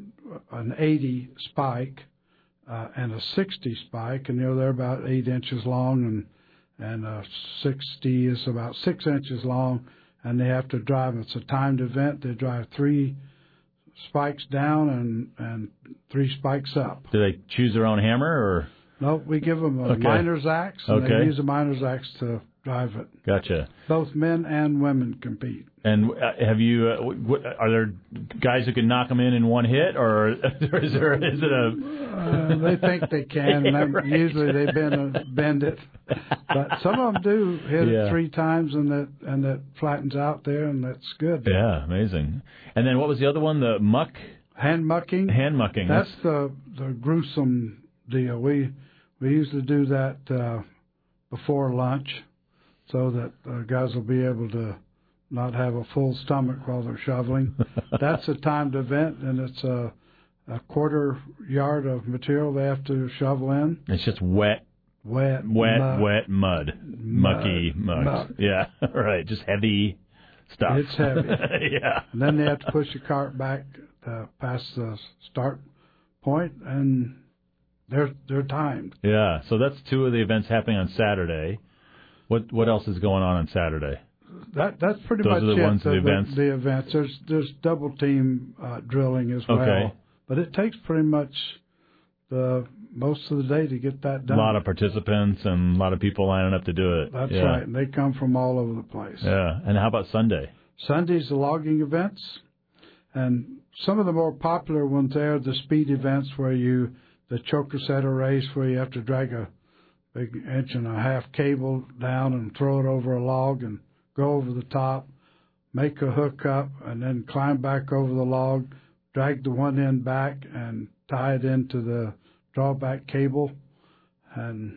a an eighty spike uh, and a sixty spike, and you know they're about eight inches long, and and a sixty is about six inches long, and they have to drive. It's a timed event. They drive three spikes down and and three spikes up. Do they choose their own hammer, or? No, we give them a okay. miner's axe, and okay. they use a miner's axe to drive it. Gotcha. Both men and women compete. And uh, have you? Uh, w- are there guys who can knock them in in one hit, or, or is there? Is it a? Uh, they think they can. yeah, and right. Usually they bend bend it, but some of them do hit yeah. it three times, and that and that flattens out there, and that's good. Yeah, amazing. And then what was the other one? The muck. Hand mucking. Hand mucking. That's the the gruesome deal. We we usually do that uh, before lunch, so that uh, guys will be able to not have a full stomach while they're shoveling. That's a timed event, and it's a, a quarter yard of material they have to shovel in. It's just wet, wet, wet, mud. wet mud, mucky mud. mud. Yeah, right. Just heavy stuff. It's heavy. yeah. And then they have to push the cart back uh, past the start point, and they're they're timed. Yeah. So that's two of the events happening on Saturday. What what else is going on on Saturday? That that's pretty Those much are the it. ones the, the events. The, the events. There's there's double team uh, drilling as well. Okay. But it takes pretty much the most of the day to get that done. A lot of participants and a lot of people lining up to do it. That's yeah. right, and they come from all over the place. Yeah. And how about Sunday? Sunday's the logging events, and some of the more popular ones there are the speed events where you the choker setter race where you have to drag a big inch and a half cable down and throw it over a log and go over the top, make a hook up, and then climb back over the log, drag the one end back, and tie it into the drawback cable. And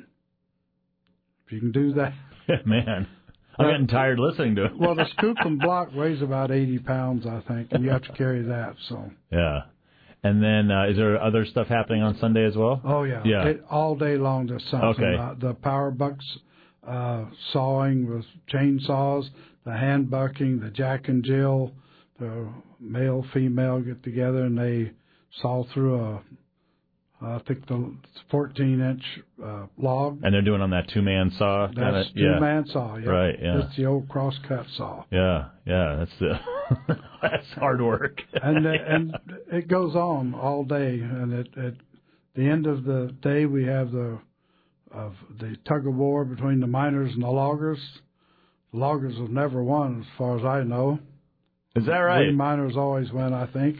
if you can do that... Man, I'm getting tired listening to it. Well, the Skookum block weighs about eighty pounds, I think, and you have to carry that. So Yeah. And then uh, is there other stuff happening on Sunday as well? Oh, yeah. Yeah. It, all day long there's something. Okay. Uh, the power bucks uh, sawing with chainsaws, the hand bucking, the Jack and Jill, the male, female get together and they saw through a, I think the fourteen-inch uh, log. And they're doing on that two-man saw? That's kinda, two-man yeah. saw, yeah. Right, yeah. That's the old cross-cut saw. Yeah, yeah, that's the that's hard work. and the, and it goes on all day, and at, at the end of the day we have the of the tug of war between the miners and the loggers. The loggers have never won, as far as I know. Is that right? We miners always win, I think.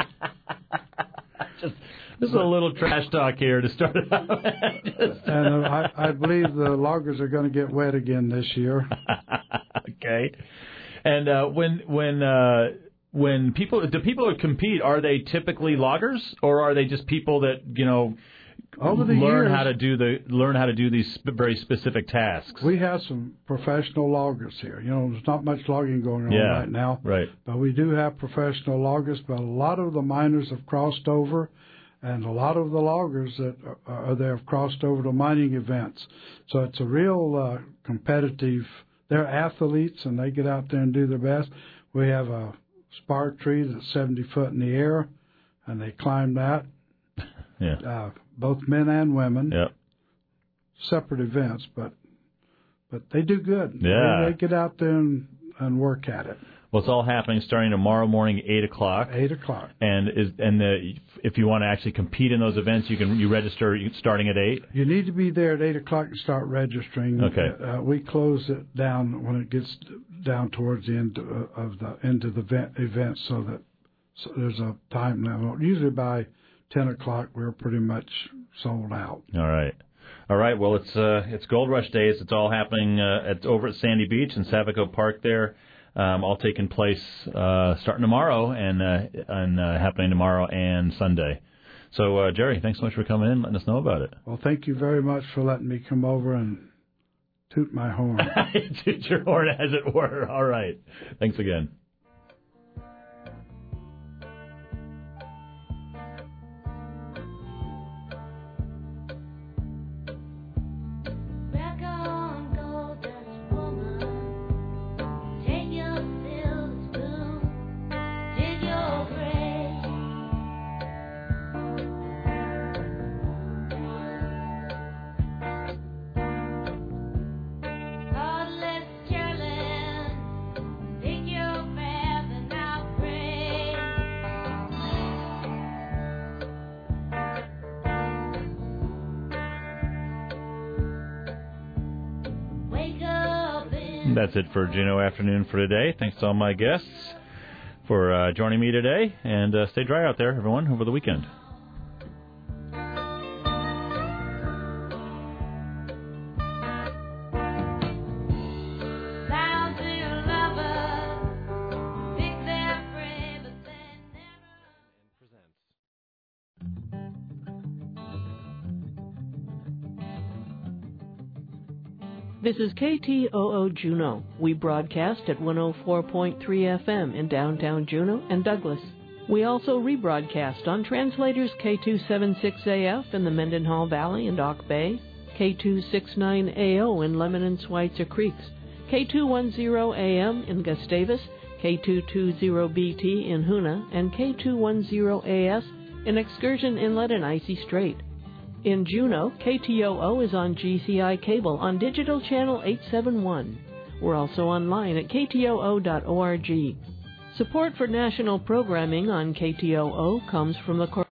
Just, this is a little trash talk here to start it out. and uh, I, I believe the loggers are going to get wet again this year. Okay. And uh, when when uh, when people do people who compete, are they typically loggers, or are they just people that you know Over the learn years, how to do the learn how to do these sp- very specific tasks? We have some professional loggers here. You know, there's not much logging going on Yeah, right now. right. But we do have professional loggers. But a lot of the miners have crossed over, and a lot of the loggers that are, are there have crossed over to mining events. So it's a real uh, competitive. They're athletes, and they get out there and do their best. We have a spar tree that's seventy foot in the air, and they climb that. Yeah. Uh, both men and women. Yep. Separate events, but but they do good. Yeah. They, they get out there and, and work at it. Well, it's all happening starting tomorrow morning, eight o'clock. Eight o'clock. And is and the, if you want to actually compete in those events, you can you register starting at eight. You need to be there at eight o'clock to start registering. Okay. Uh, we close it down when it gets down towards the end of the end of the event, event so that so there's a time limit. Usually by ten o'clock, we're pretty much sold out. All right. All right. Well, it's uh, it's Gold Rush Days. It's all happening uh, at over at Sandy Beach and Savaco Park there. Um, all taking place uh, starting tomorrow and uh, and uh, happening tomorrow and Sunday. So, uh, Jerry, thanks so much for coming in and letting us know about it. Well, thank you very much for letting me come over and toot my horn. Toot your horn, as it were. All right. Thanks again. That's it for Juneau Afternoon for today. Thanks to all my guests for uh, joining me today. And uh, stay dry out there, everyone, over the weekend. This is K T O O Juneau. We broadcast at one oh four point three F M in downtown Juneau and Douglas. We also rebroadcast on translators K two seventy-six A F in the Mendenhall Valley and Auk Bay, K two sixty-nine A O in Lemon and Schweitzer Creeks, K two ten A M in Gustavus, K two twenty B T in Hoonah, and K two ten A S in Excursion Inlet and Icy Strait. In Juneau, K T O O is on G C I cable on digital channel eight seventy-one. We're also online at K T O O dot org. Support for national programming on K T O O comes from the